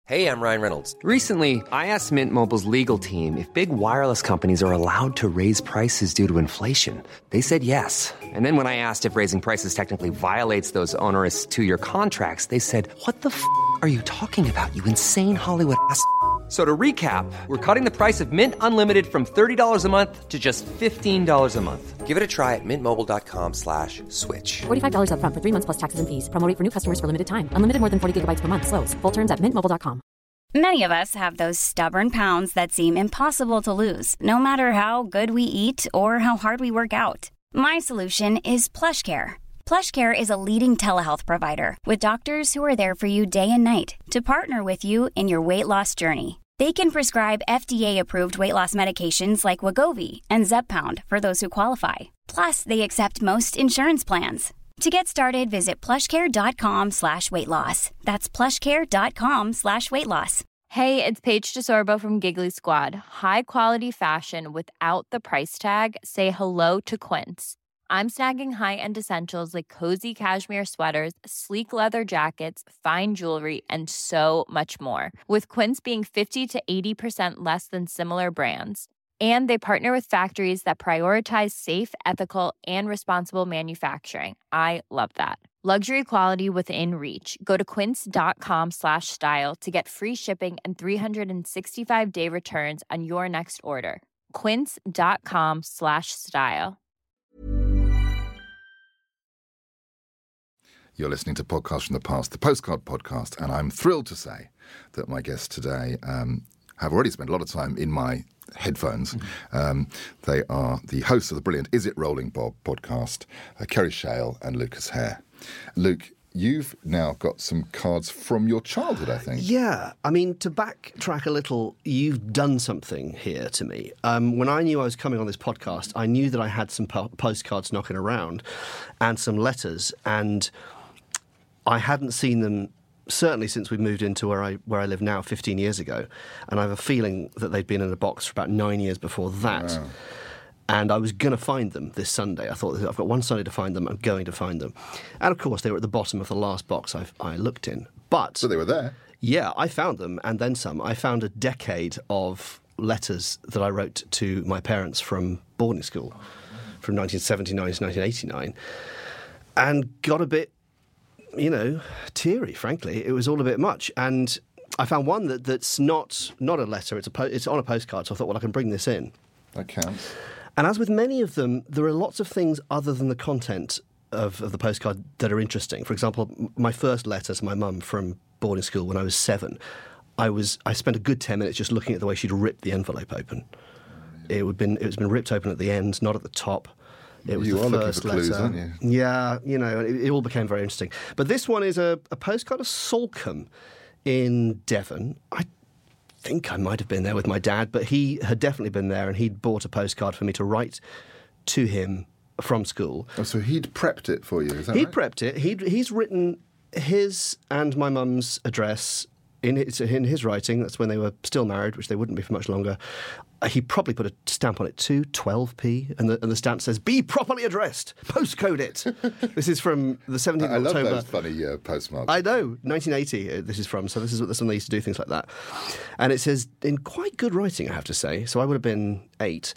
Hey, I'm Ryan Reynolds. Recently, I asked Mint Mobile's legal team if big wireless companies are allowed to raise prices due to inflation. They said yes. And then when I asked if raising prices technically violates those onerous two-year contracts, they said, "What the f*** are you talking about, you insane Hollywood ass?" So to recap, we're cutting the price of Mint Unlimited from $30 a month to just $15 a month. Give it a try at mintmobile.com/switch. $45 up front for 3 months plus taxes and fees. Promo rate for new customers for limited time. Unlimited more than 40 gigabytes per month. Slows full terms at mintmobile.com. Many of us have those stubborn pounds that seem impossible to lose, no matter how good we eat or how hard we work out. My solution is PlushCare. PlushCare is a leading telehealth provider with doctors who are there for you day and night to partner with you in your weight loss journey. They can prescribe FDA-approved weight loss medications like Wegovy and Zepbound for those who qualify. Plus, they accept most insurance plans. To get started, visit plushcare.com/weightloss. That's plushcare.com/weightloss. Hey, it's Paige DeSorbo from Giggly Squad. High quality fashion without the price tag. Say hello to Quince. I'm snagging high-end essentials like cozy cashmere sweaters, sleek leather jackets, fine jewelry, and so much more. With Quince being 50 to 80% less than similar brands. And they partner with factories that prioritize safe, ethical, and responsible manufacturing. I love that. Luxury quality within reach. Go to quince.com/style to get free shipping and 365-day returns on your next order. Quince.com/style. You're listening to Podcasts from the Past, the Postcard Podcast, and I'm thrilled to say that my guests today have already spent a lot of time in my headphones. They are the hosts of the brilliant Is It Rolling Bob podcast, Kerry Shale and Lucas Hare. Luke, you've now got some cards from your childhood, I think. Yeah. I mean, to backtrack a little, you've done something here to me. When I knew I was coming on this podcast, I knew that I had some postcards knocking around and some letters, and I hadn't seen them certainly since we moved into where I live now 15 years ago. And I have a feeling that they'd been in a box for about 9 years before that. Wow. And I was going to find them this Sunday. I thought, I've got one Sunday to find them. I'm going to find them. And, of course, they were at the bottom of the last box I looked in. But so they were there? Yeah, I found them, and then some. I found a decade of letters that I wrote to my parents from boarding school, from 1979 to 1989, and got a bit, teary, frankly. It was all a bit much. And I found one that's not a letter. It's on a postcard, so I thought, well, I can bring this in. That counts. And as with many of them, there are lots of things other than the content of the postcard that are interesting. For example, my first letter to my mum from boarding school when I was 7, I spent a good 10 minutes just looking at the way she'd ripped the envelope open. It was been ripped open at the end, not at the top. It was you the are first looking for letter. Clues, aren't you? Yeah, it all became very interesting. But this one is a postcard of Salcombe in Devon. I think I might have been there with my dad, but he had definitely been there, and he'd bought a postcard for me to write to him from school. Oh, so he'd prepped it for you, is that He'd right? prepped it. He's written his and my mum's address in his writing. That's when they were still married, which they wouldn't be for much longer. He probably put a stamp on it too, 12p, and the stamp says, "Be properly addressed. Postcode it." This is from the 17th of October. I love those funny postmarks. I know, 1980 this is from, so this is when they used to do things like that. And it says, in quite good writing, I have to say, so I would have been 8,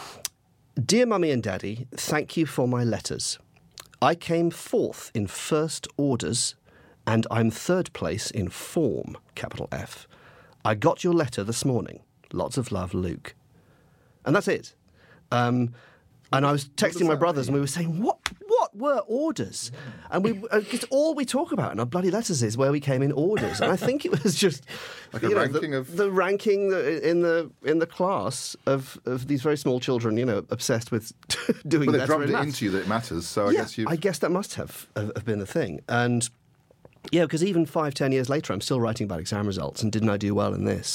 "Dear Mummy and Daddy, thank you for my letters. I came 4th in first orders, and I'm 3rd place in form, capital F. I got your letter this morning. Lots of love, Luke." And that's it. And I was texting my brothers, and we were saying, what were orders? And it's all we talk about in our bloody letters is where we came in orders. And I think it was just like a ranking of the ranking in the class of these very small children, obsessed with doing. Well, they drummed it maths. into you that it matters. So I guess that must have been the thing. And yeah, because even 5-10 years later, I'm still writing about exam results and didn't I do well in this?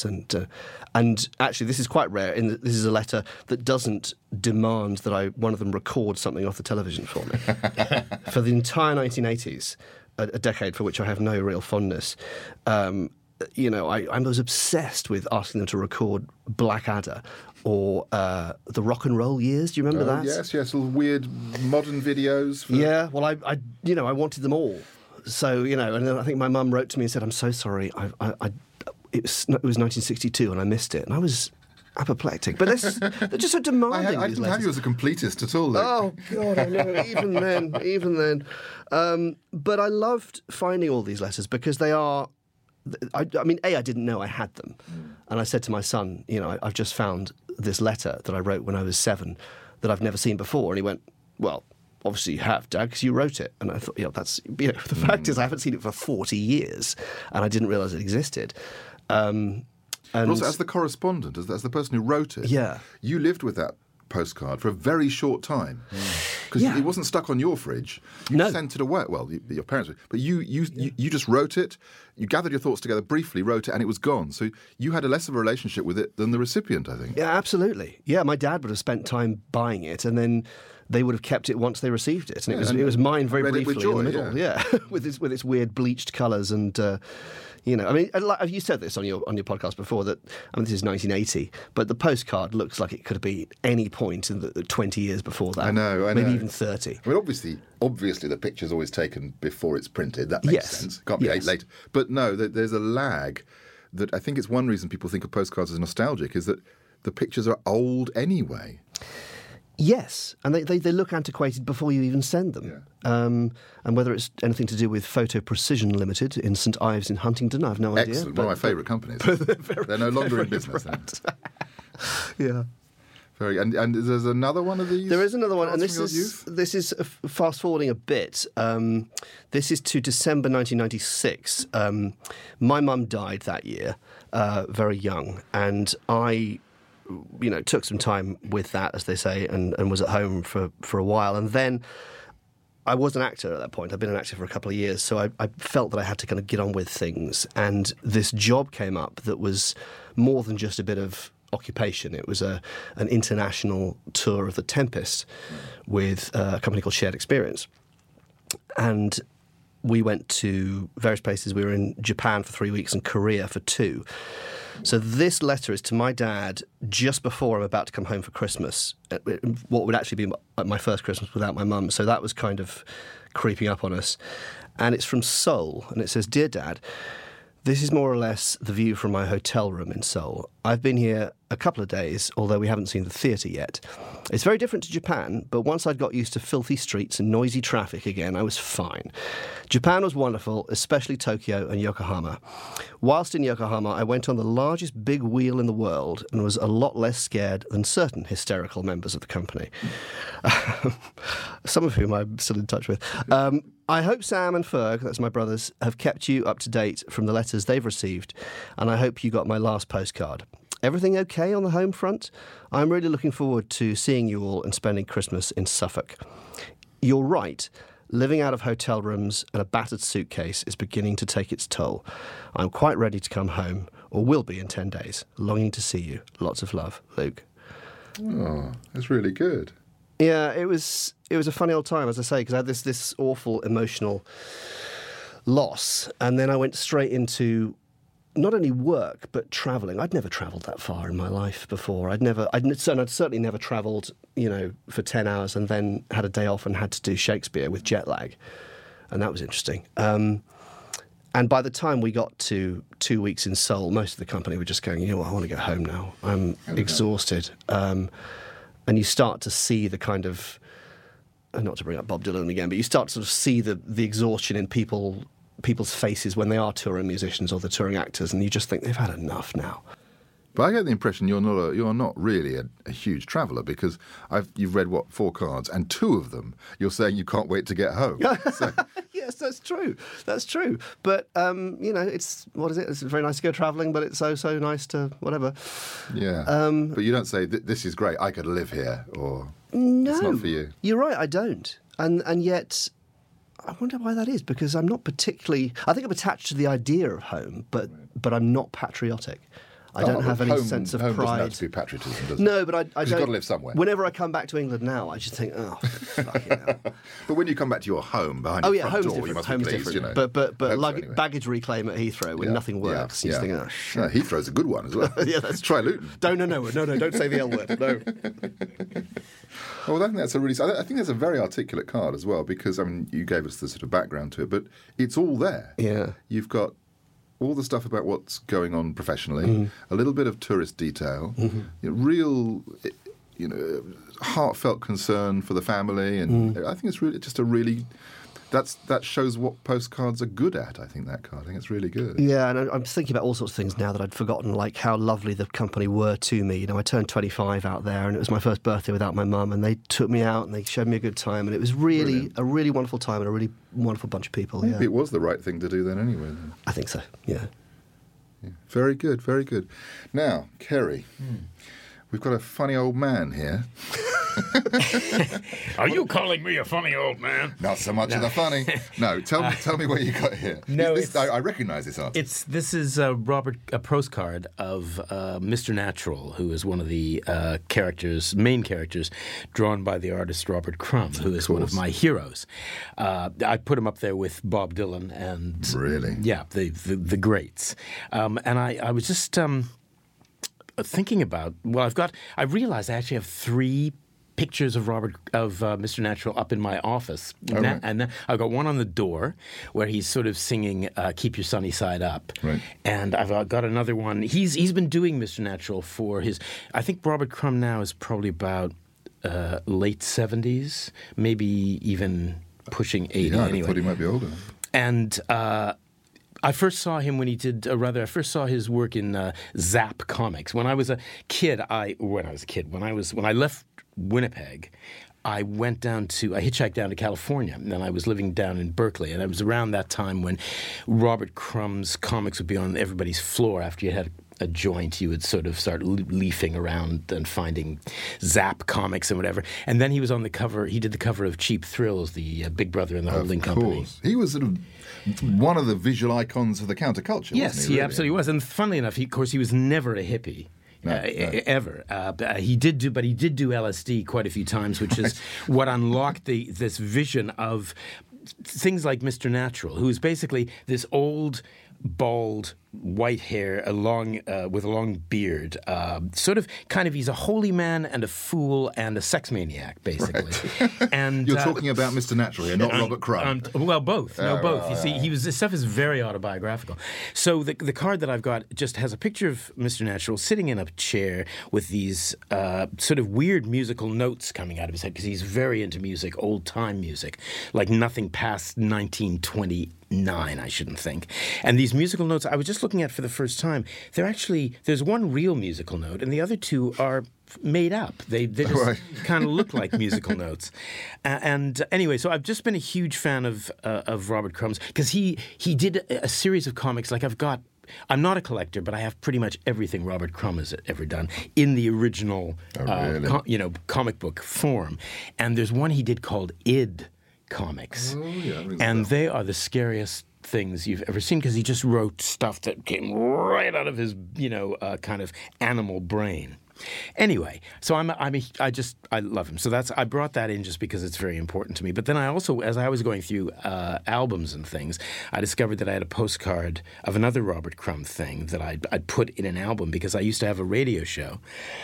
And actually, this is quite rare. This is a letter that doesn't demand that one of them record something off the television for me. For the entire 1980s, a decade for which I have no real fondness, I was obsessed with asking them to record Blackadder or the rock and roll years. Do you remember that? Yes, all weird modern videos. Yeah, well, I wanted them all. So, and then I think my mum wrote to me and said, "I'm so sorry. it was 1962 and I missed it, and I was apoplectic. But they're just so demanding. I didn't have you as a completist at all, Luke. Oh, God, I know. Even then. But I loved finding all these letters because they are... I didn't know I had them. And I said to my son, I've just found this letter that I wrote when I was 7 that I've never seen before. And he went, well, obviously you have, Dad, because you wrote it. And I thought, that's... the fact is I haven't seen it for 40 years and I didn't realise it existed. But also, as the correspondent, as the person who wrote it, you lived with that postcard for a very short time because it wasn't stuck on your fridge. You sent it away. Well, your parents, but you just wrote it. You gathered your thoughts together briefly, wrote it, and it was gone. So you had a less of a relationship with it than the recipient, I think. Yeah, absolutely. Yeah, my dad would have spent time buying it, and then they would have kept it once they received it, and it was mine very briefly with joy, in the middle. Yeah, with its weird bleached colours and. You said this on your podcast before that, this is 1980, but the postcard looks like it could have been any point in the 20 years before that. I know. Maybe even 30. I mean, obviously the picture's always taken before it's printed. That makes sense. Can't be later. But no, there's a lag that I think it's one reason people think of postcards as nostalgic is that the pictures are old anyway. Yes, and they look antiquated before you even send them. Yeah. And whether it's anything to do with Photo Precision Limited in St Ives in Huntingdon, I have no idea. Excellent, one of my favourite companies. They're no longer in business. Yeah. Very, and there's another one of these? There is another one, and this is fast-forwarding a bit. This is to December 1996. My mum died that year, very young, and I... took some time with that, as they say, and was at home for a while. And then I was an actor at that point. I'd been an actor for a couple of years, so I felt that I had to kind of get on with things. And this job came up that was more than just a bit of occupation. It was an international tour of The Tempest with a company called Shared Experience. And we went to various places. We were in Japan for 3 weeks and Korea for 2. So this letter is to my dad just before I'm about to come home for Christmas, what would actually be my first Christmas without my mum. So that was kind of creeping up on us. And it's from Seoul, and it says, "Dear Dad, this is more or less the view from my hotel room in Seoul. I've been here a couple of days, although we haven't seen the theatre yet. It's very different to Japan, but once I'd got used to filthy streets and noisy traffic again, I was fine. Japan was wonderful, especially Tokyo and Yokohama. Whilst in Yokohama, I went on the largest big wheel in the world and was a lot less scared than certain hysterical members of the company." Some of whom I'm still in touch with. "I hope Sam and Ferg," that's my brothers, "have kept you up to date from the letters they've received, and I hope you got my last postcard. Everything okay on the home front? I'm really looking forward to seeing you all and spending Christmas in Suffolk. You're right. Living out of hotel rooms and a battered suitcase is beginning to take its toll. I'm quite ready to come home, or will be in 10 days. Longing to see you. Lots of love, Luke." Oh, that's really good. Yeah, it was a funny old time, as I say, because I had this awful emotional loss, and then I went straight into not only work but travelling. I'd never travelled that far in my life before. I'd certainly never travelled, for 10 hours and then had a day off and had to do Shakespeare with jet lag, and that was interesting. And by the time we got to 2 weeks in Seoul, most of the company were just going, I want to go home now. I'm exhausted. And you start to see the kind of, not to bring up Bob Dylan again, but you start to sort of see the exhaustion in people's faces when they are touring musicians or the touring actors, and you just think they've had enough now. But I get the impression you're not really a huge traveller, because you've read 4 cards, and 2 of them you're saying you can't wait to get home. So. Yes, that's true. That's true. But it's It's very nice to go travelling, but it's so nice to whatever. Yeah. But you don't say this is great. I could live here, or no, it's not for you. You're right. I don't, and yet. I wonder why that is, because I'm not particularly... I think I'm attached to the idea of home, but I'm not patriotic. I don't have any sense of pride. Home doesn't have to be patriotism, does it? No, but I don't... You've got to live somewhere. Whenever I come back to England now, I just think, oh, fucking hell. But when you come back to your home behind your front door, different. you must home's be pleased, different. But anyway. Baggage reclaim at Heathrow when nothing works. You just think, oh, shit. No, Heathrow's a good one as well. Yeah, that's Try Luton. No, don't say the L word. No. Well, I think that's a very articulate card as well, because you gave us the sort of background to it, but it's all there. Yeah, you've got all the stuff about what's going on professionally, a little bit of tourist detail, real, heartfelt concern for the family, and I think it's really just a really. That shows what postcards are good at, I think, that card. I think it's really good. Yeah, and I'm thinking about all sorts of things now that I'd forgotten, like how lovely the company were to me. I turned 25 out there, and it was my first birthday without my mum, and they took me out and they showed me a good time, and it was really a really wonderful time and a really wonderful bunch of people. Maybe it was the right thing to do then anyway. Then. I think so, yeah. Very good, very good. Now, Kerry, we've got a funny old man here. Are you calling me a funny old man? Not so much of the funny. No, tell me what you got here. No, I recognise this artist. This is a postcard of Mr. Natural, who is one of the main characters, drawn by the artist Robert Crumb, who is one of my heroes. I put him up there with Bob Dylan and really, the greats. And I was just thinking about. Well, I realized I actually have 3 pictures of Mr. Natural up in my office. Right. And I've got one on the door where he's sort of singing Keep Your Sunny Side Up. Right. And I've got another one. He's been doing Mr. Natural for I think Robert Crumb now is probably about late 70s, maybe even pushing 80 anyway. I thought he might be older. And I first saw him when I first saw his work in Zap Comics. When I hitchhiked Winnipeg, I hitchhiked down to California, and then I was living down in Berkeley, and it was around that time when Robert Crumb's comics would be on everybody's floor after you had a joint. You would sort of start leafing around and finding Zap Comics and whatever. And then he was on the cover. He did the cover of Cheap Thrills, the Big Brother and the Holding Company. Of course. He was sort of one of the visual icons of the counterculture, yes, wasn't he? Really? Absolutely was. And funnily enough, of course, he was never a hippie. No. Ever. He did do LSD quite a few times, which is what unlocked this vision of things like Mr. Natural, who is basically this old, bald, white hair, with a long beard, he's a holy man and a fool and a sex maniac, basically. Right. And you're talking about Mr. Natural here, not Robert Crumb. Well, both. Both. You see, this stuff is very autobiographical. So the card that I've got just has a picture of Mr. Natural sitting in a chair with these sort of weird musical notes coming out of his head, because he's very into music, old-time music, like nothing past 1929, I shouldn't think. And these musical notes, I was just looking at for the first time. There's one real musical note, and the other 2 are made up. They just kind of look like musical notes. And anyway, so I've just been a huge fan of Robert Crumb's, because he did a series of comics. Like I'm not a collector, but I have pretty much everything Robert Crumb has ever done in the original, comic book form. And there's one he did called Id Comics, and they are the scariest things you've ever seen, because he just wrote stuff that came right out of his, kind of animal brain. Anyway, so I love him. So I brought that in just because it's very important to me. But then I also, as I was going through albums and things, I discovered that I had a postcard of another Robert Crumb thing that I'd put in an album, because I used to have a radio show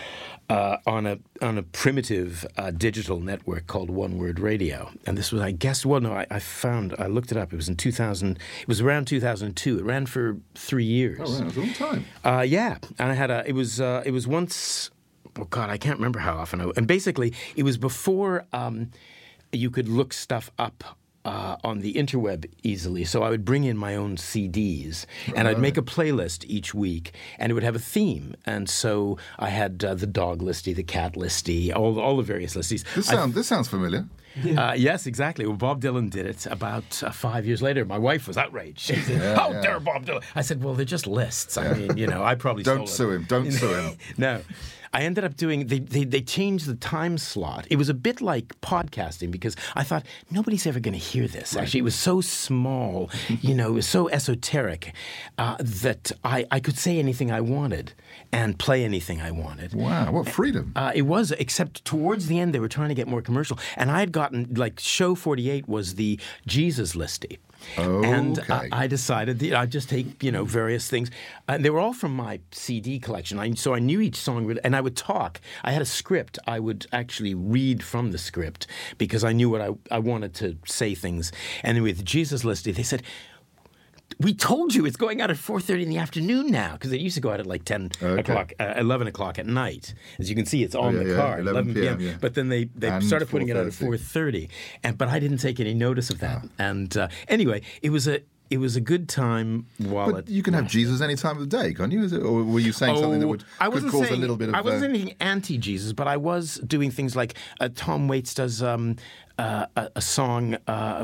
on a primitive digital network called One Word Radio. And this was, I looked it up. It was in 2000. It was around 2002. It ran for 3 years. Oh, right. It was a long time. Yeah. And I had it was once, oh God, I can't remember how often. And basically, it was before you could look stuff up on the interweb easily. So I would bring in my own CDs, and I'd make a playlist each week, and it would have a theme. And so I had the dog listy, the cat listy, all the various listies. This sounds familiar. Yes, exactly. Well, Bob Dylan did it about 5 years later. My wife was outraged. She said, "How dare Bob Dylan?" I said, "Well, they're just lists. I mean, I probably don't sue him. Don't sue him." No. I ended up doing, they changed the time slot. It was a bit like podcasting, because I thought, nobody's ever going to hear this. Actually, it was so small, it was so esoteric that I could say anything I wanted and play anything I wanted. Wow, what freedom. It was, except towards the end, they were trying to get more commercial. And I had gotten, Show 48 was the Jesus listy. Oh, and okay. I decided that I'd just take, various things. They were all from my CD collection. So I knew each song, and I would talk. I had a script. I would actually read from the script, because I knew what I wanted to say things. And with Jesus listed, they said, We told you it's going out at 4:30 in the afternoon now, because it used to go out at like 10 o'clock, 11 o'clock at night. As you can see, it's on the card, 11 p.m. Yeah. But then they started putting it out at 4:30, but I didn't take any notice of that. And anyway, it was a good time while But you can have Jesus any time of the day, can't you? Or were you saying something that could cause a little bit of... I wasn't saying anything anti-Jesus, but I was doing things like Tom Waits does a song.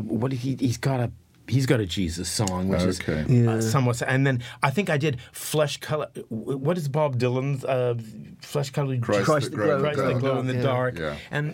He's got a Jesus song, which is somewhat... And then I think I did Flesh Color... What is Bob Dylan's Flesh Colored... Christ that Glow in the Dark. Yeah. And,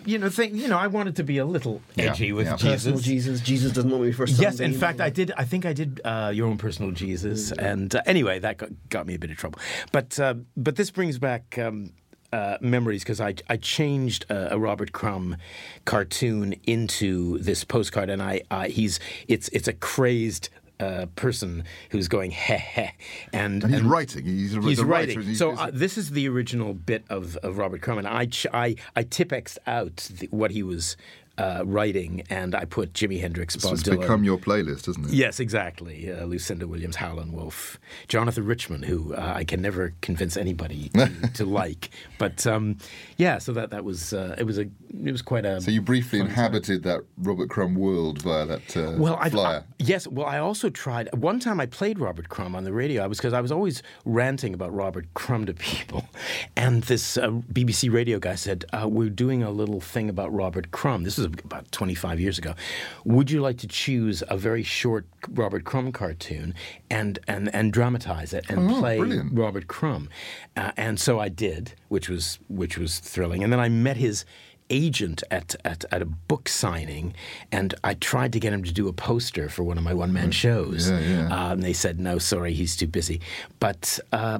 I wanted to be a little edgy with Jesus. Personal Jesus. Jesus doesn't want me for a Sunday. Yes, in fact, I think I did Your Own Personal Jesus. And anyway, that got me a bit of trouble. But this brings back... memories, because I changed a Robert Crumb cartoon into this postcard, and it's a crazed person who's going heh heh, and he's writing. He's writing. Writer, so this is the original bit of Robert Crumb, and I Tipp-X'd out what he was writing, and I put Jimi Hendrix, Bob Dylan. It's become your playlist, isn't it? Yes, exactly. Lucinda Williams, Howlin' Wolf, Jonathan Richman, who I can never convince anybody to like. But so that was it was quite a. So you briefly inhabited that Robert Crumb world via that flyer. Yes. Well, I also tried. One time I played Robert Crumb on the radio. Because I was always ranting about Robert Crumb to people, and this BBC radio guy said, "We're doing a little thing about Robert Crumb." This was about 25 years ago. Would you like to choose a very short Robert Crumb cartoon and dramatize it and play brilliant. Robert Crumb? And so I did, which was thrilling. And then I met his agent at a book signing, and I tried to get him to do a poster for one of my one-man shows. And they said, no, sorry, he's too busy. But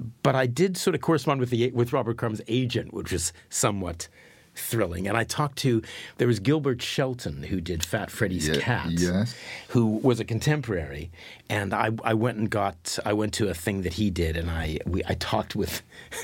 I did sort of correspond with Robert Crumb's agent, which was somewhat thrilling. And I talked to, there was Gilbert Shelton, who did Fat Freddy's Cat, who was a contemporary. And I went to a thing that he did, and I talked with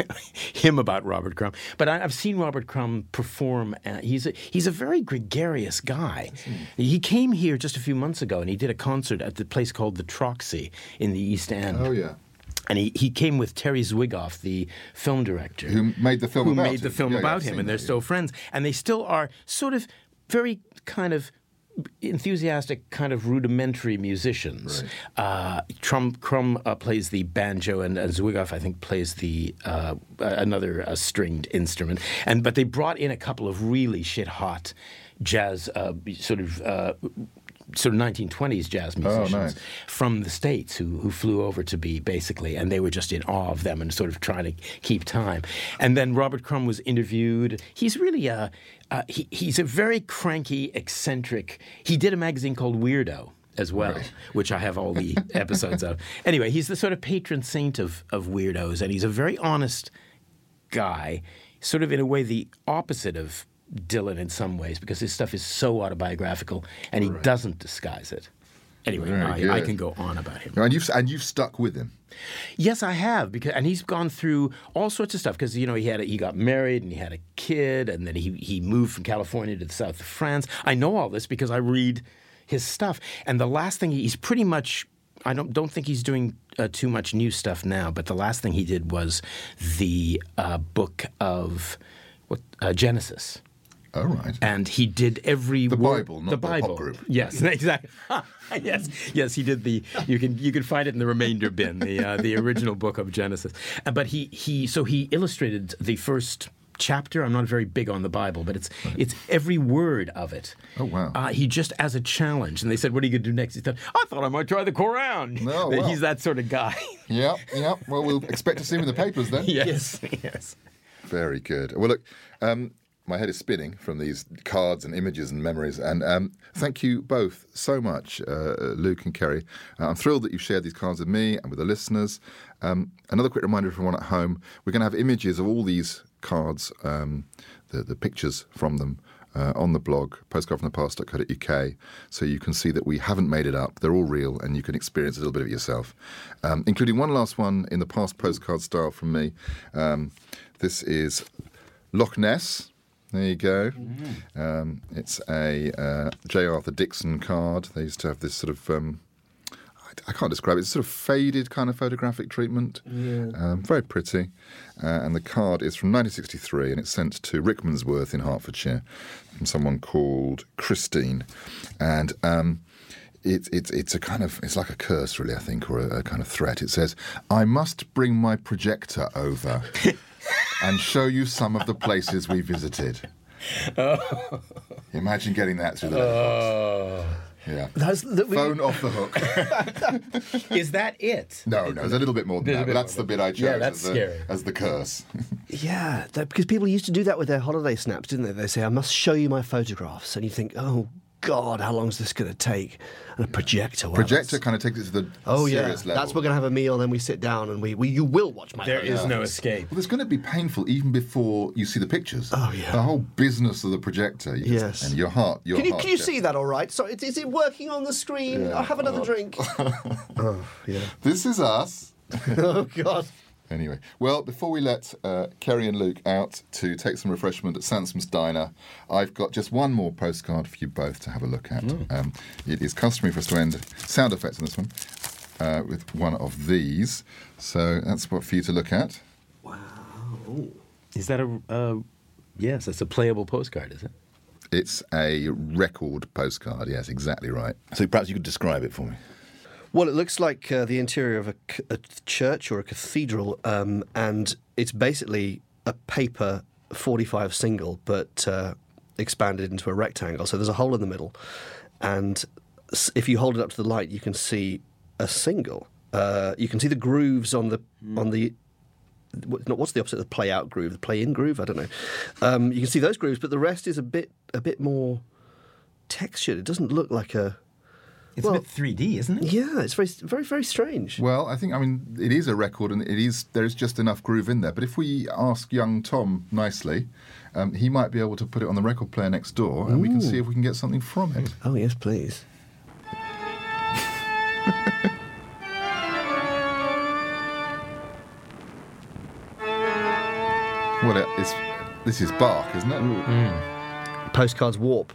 him about Robert Crumb. But I've seen Robert Crumb perform. He's a very gregarious guy. He came here just a few months ago, and he did a concert at the place called the Troxy in the East End. Oh, yeah. And he came with Terry Zwigoff, the film director. Who made the film about him, and they're still friends. And they still are sort of very kind of enthusiastic, kind of rudimentary musicians. Right. Crumb plays the banjo, and Zwigoff, I think, plays the another stringed instrument. But they brought in a couple of really shit-hot jazz, sort of 1920s jazz musicians from the States who flew over to be basically, and they were just in awe of them and sort of trying to keep time. And then Robert Crumb was interviewed. He's really he's a very cranky, eccentric. He did a magazine called Weirdo as well, which I have all the episodes of. Anyway, he's the sort of patron saint of weirdos, and he's a very honest guy, sort of in a way the opposite of Dylan in some ways, because his stuff is so autobiographical and he doesn't disguise it. Anyway, I can go on about him. And you've stuck with him. Yes, I have, and he's gone through all sorts of stuff, because he got married and he had a kid, and then he moved from California to the south of France. I know all this because I read his stuff, and the last thing he's pretty much. I don't think he's doing too much new stuff now, but the last thing he did was the book of Genesis. Oh, right. And he did every word. Bible, not the Bible. Pop group. Yes, exactly. yes, he did the. You can find it in the remainder bin, the original book of Genesis. But he illustrated the first chapter. I'm not very big on the Bible, but it's every word of it. Oh, wow. He just as a challenge, and they said, "What are you going to do next?" He said, "I thought I might try the Quran." No, well. He's that sort of guy. Yeah. Well, we'll expect to see him in the papers then. Yes. Very good. Well, look. My head is spinning from these cards and images and memories. And thank you both so much, Luke and Kerry. I'm thrilled that you've shared these cards with me and with the listeners. Another quick reminder for everyone at home, we're going to have images of all these cards, the pictures from them, on the blog, postcardfromthepast.co.uk, so you can see that we haven't made it up. They're all real, and you can experience a little bit of it yourself, including one last one in the past postcard style from me. This is Loch Ness. There you go. It's a J. Arthur Dixon card. They used to have this sort of, I I can't describe it. It's sort of faded kind of photographic treatment. Yeah. Very pretty. And the card is from 1963, and it's sent to Rickmansworth in Hertfordshire from someone called Christine. And it's a kind of, it's like a curse, really, I think, or a kind of threat. It says, "I must bring my projector over and show you some of the places we visited." Oh. Imagine getting that through the letterbox. Yeah. Phone off the hook. Is that it? No, there's a little bit more than that. But that's the bit I chose as the curse. Yeah, because people used to do that with their holiday snaps, didn't they? They say, "I must show you my photographs." And you think, oh, God, how long is this going to take? And a projector. Well, projector kind of takes it to the serious level. That's we're going to have a meal, then we sit down and you will watch my There is no escape. Well, it's going to be painful even before you see the pictures. Oh, yeah. The whole business of the projector. Yes. And your heart. Can you see that all right? So is it working on the screen? Yeah. I'll have another drink. Oh, yeah. This is us. Oh, God. Anyway, well, before we let Kerry and Luke out to take some refreshment at Sansom's Diner, I've got just one more postcard for you both to have a look at. It is customary for us to end sound effects on this one with one of these. So that's what for you to look at. Wow. Is that yes, it's a playable postcard, is it? It's a record postcard, yes, exactly right. So perhaps you could describe it for me. Well, it looks like the interior of a church or a cathedral, and it's basically a paper 45 single, but expanded into a rectangle. So there's a hole in the middle, and if you hold it up to the light, you can see a single. You can see the grooves on the what's the opposite of the play-out groove? The play-in groove? I don't know. You can see those grooves, but the rest is a bit more textured. It doesn't look like a... It's a bit 3D, isn't it? Yeah, it's very, very, very strange. Well, I mean, it is a record, and there is just enough groove in there. But if we ask young Tom nicely, he might be able to put it on the record player next door, and we can see if we can get something from it. Oh, yes, please. Well, this is Bach, isn't it? Postcards warp.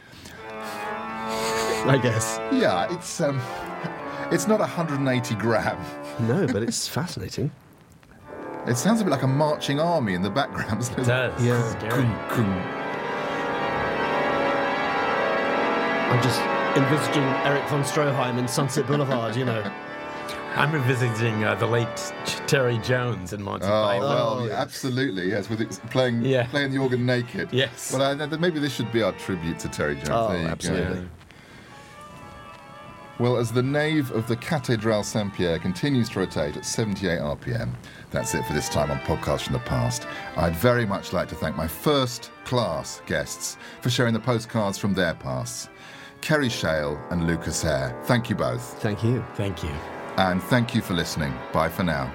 I guess. Yeah, it's not 180 gram. No, but it's fascinating. It sounds a bit like a marching army in the background. It does. Yeah. Scary. I'm just envisaging Eric von Stroheim in Sunset Boulevard, you know. I'm revisiting the late Terry Jones in Monty Python. Well, yeah, absolutely, yes, with it playing the organ naked. Yes. Well, maybe this should be our tribute to Terry Jones. Oh, there you absolutely. go. Well, as the nave of the Cathédrale Saint-Pierre continues to rotate at 78 RPM, that's it for this time on Podcasts from the Past. I'd very much like to thank my first-class guests for sharing the postcards from their pasts. Kerry Shale and Lucas Hare, thank you both. Thank you. Thank you. And thank you for listening. Bye for now.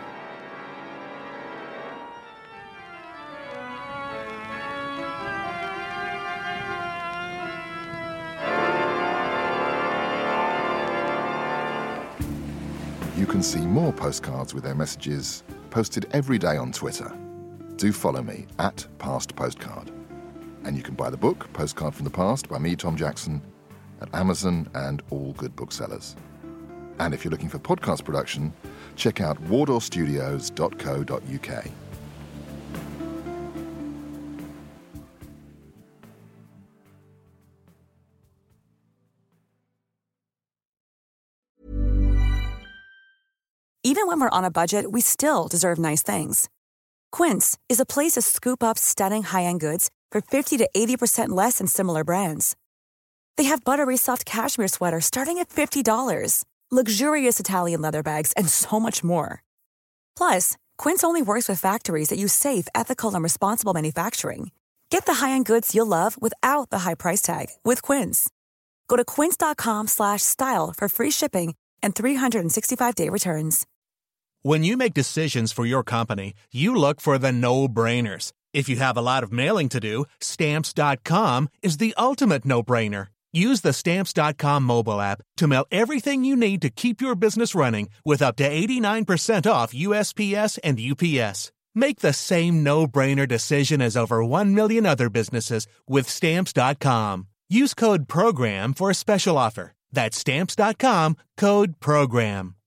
You can see more postcards with their messages posted every day on Twitter. Do follow me at Past Postcard. And you can buy the book, Postcard from the Past, by me, Tom Jackson, at Amazon and all good booksellers. And if you're looking for podcast production, check out wardorstudios.co.uk. Even when we're on a budget, we still deserve nice things. Quince is a place to scoop up stunning high-end goods for 50 to 80% less than similar brands. They have buttery soft cashmere sweaters starting at $50, luxurious Italian leather bags, and so much more. Plus, Quince only works with factories that use safe, ethical, and responsible manufacturing. Get the high-end goods you'll love without the high price tag with Quince. Go to quince.com/style for free shipping and 365-day returns. When you make decisions for your company, you look for the no-brainers. If you have a lot of mailing to do, Stamps.com is the ultimate no-brainer. Use the Stamps.com mobile app to mail everything you need to keep your business running with up to 89% off USPS and UPS. Make the same no-brainer decision as over 1 million other businesses with Stamps.com. Use code PROGRAM for a special offer. That's Stamps.com, code PROGRAM.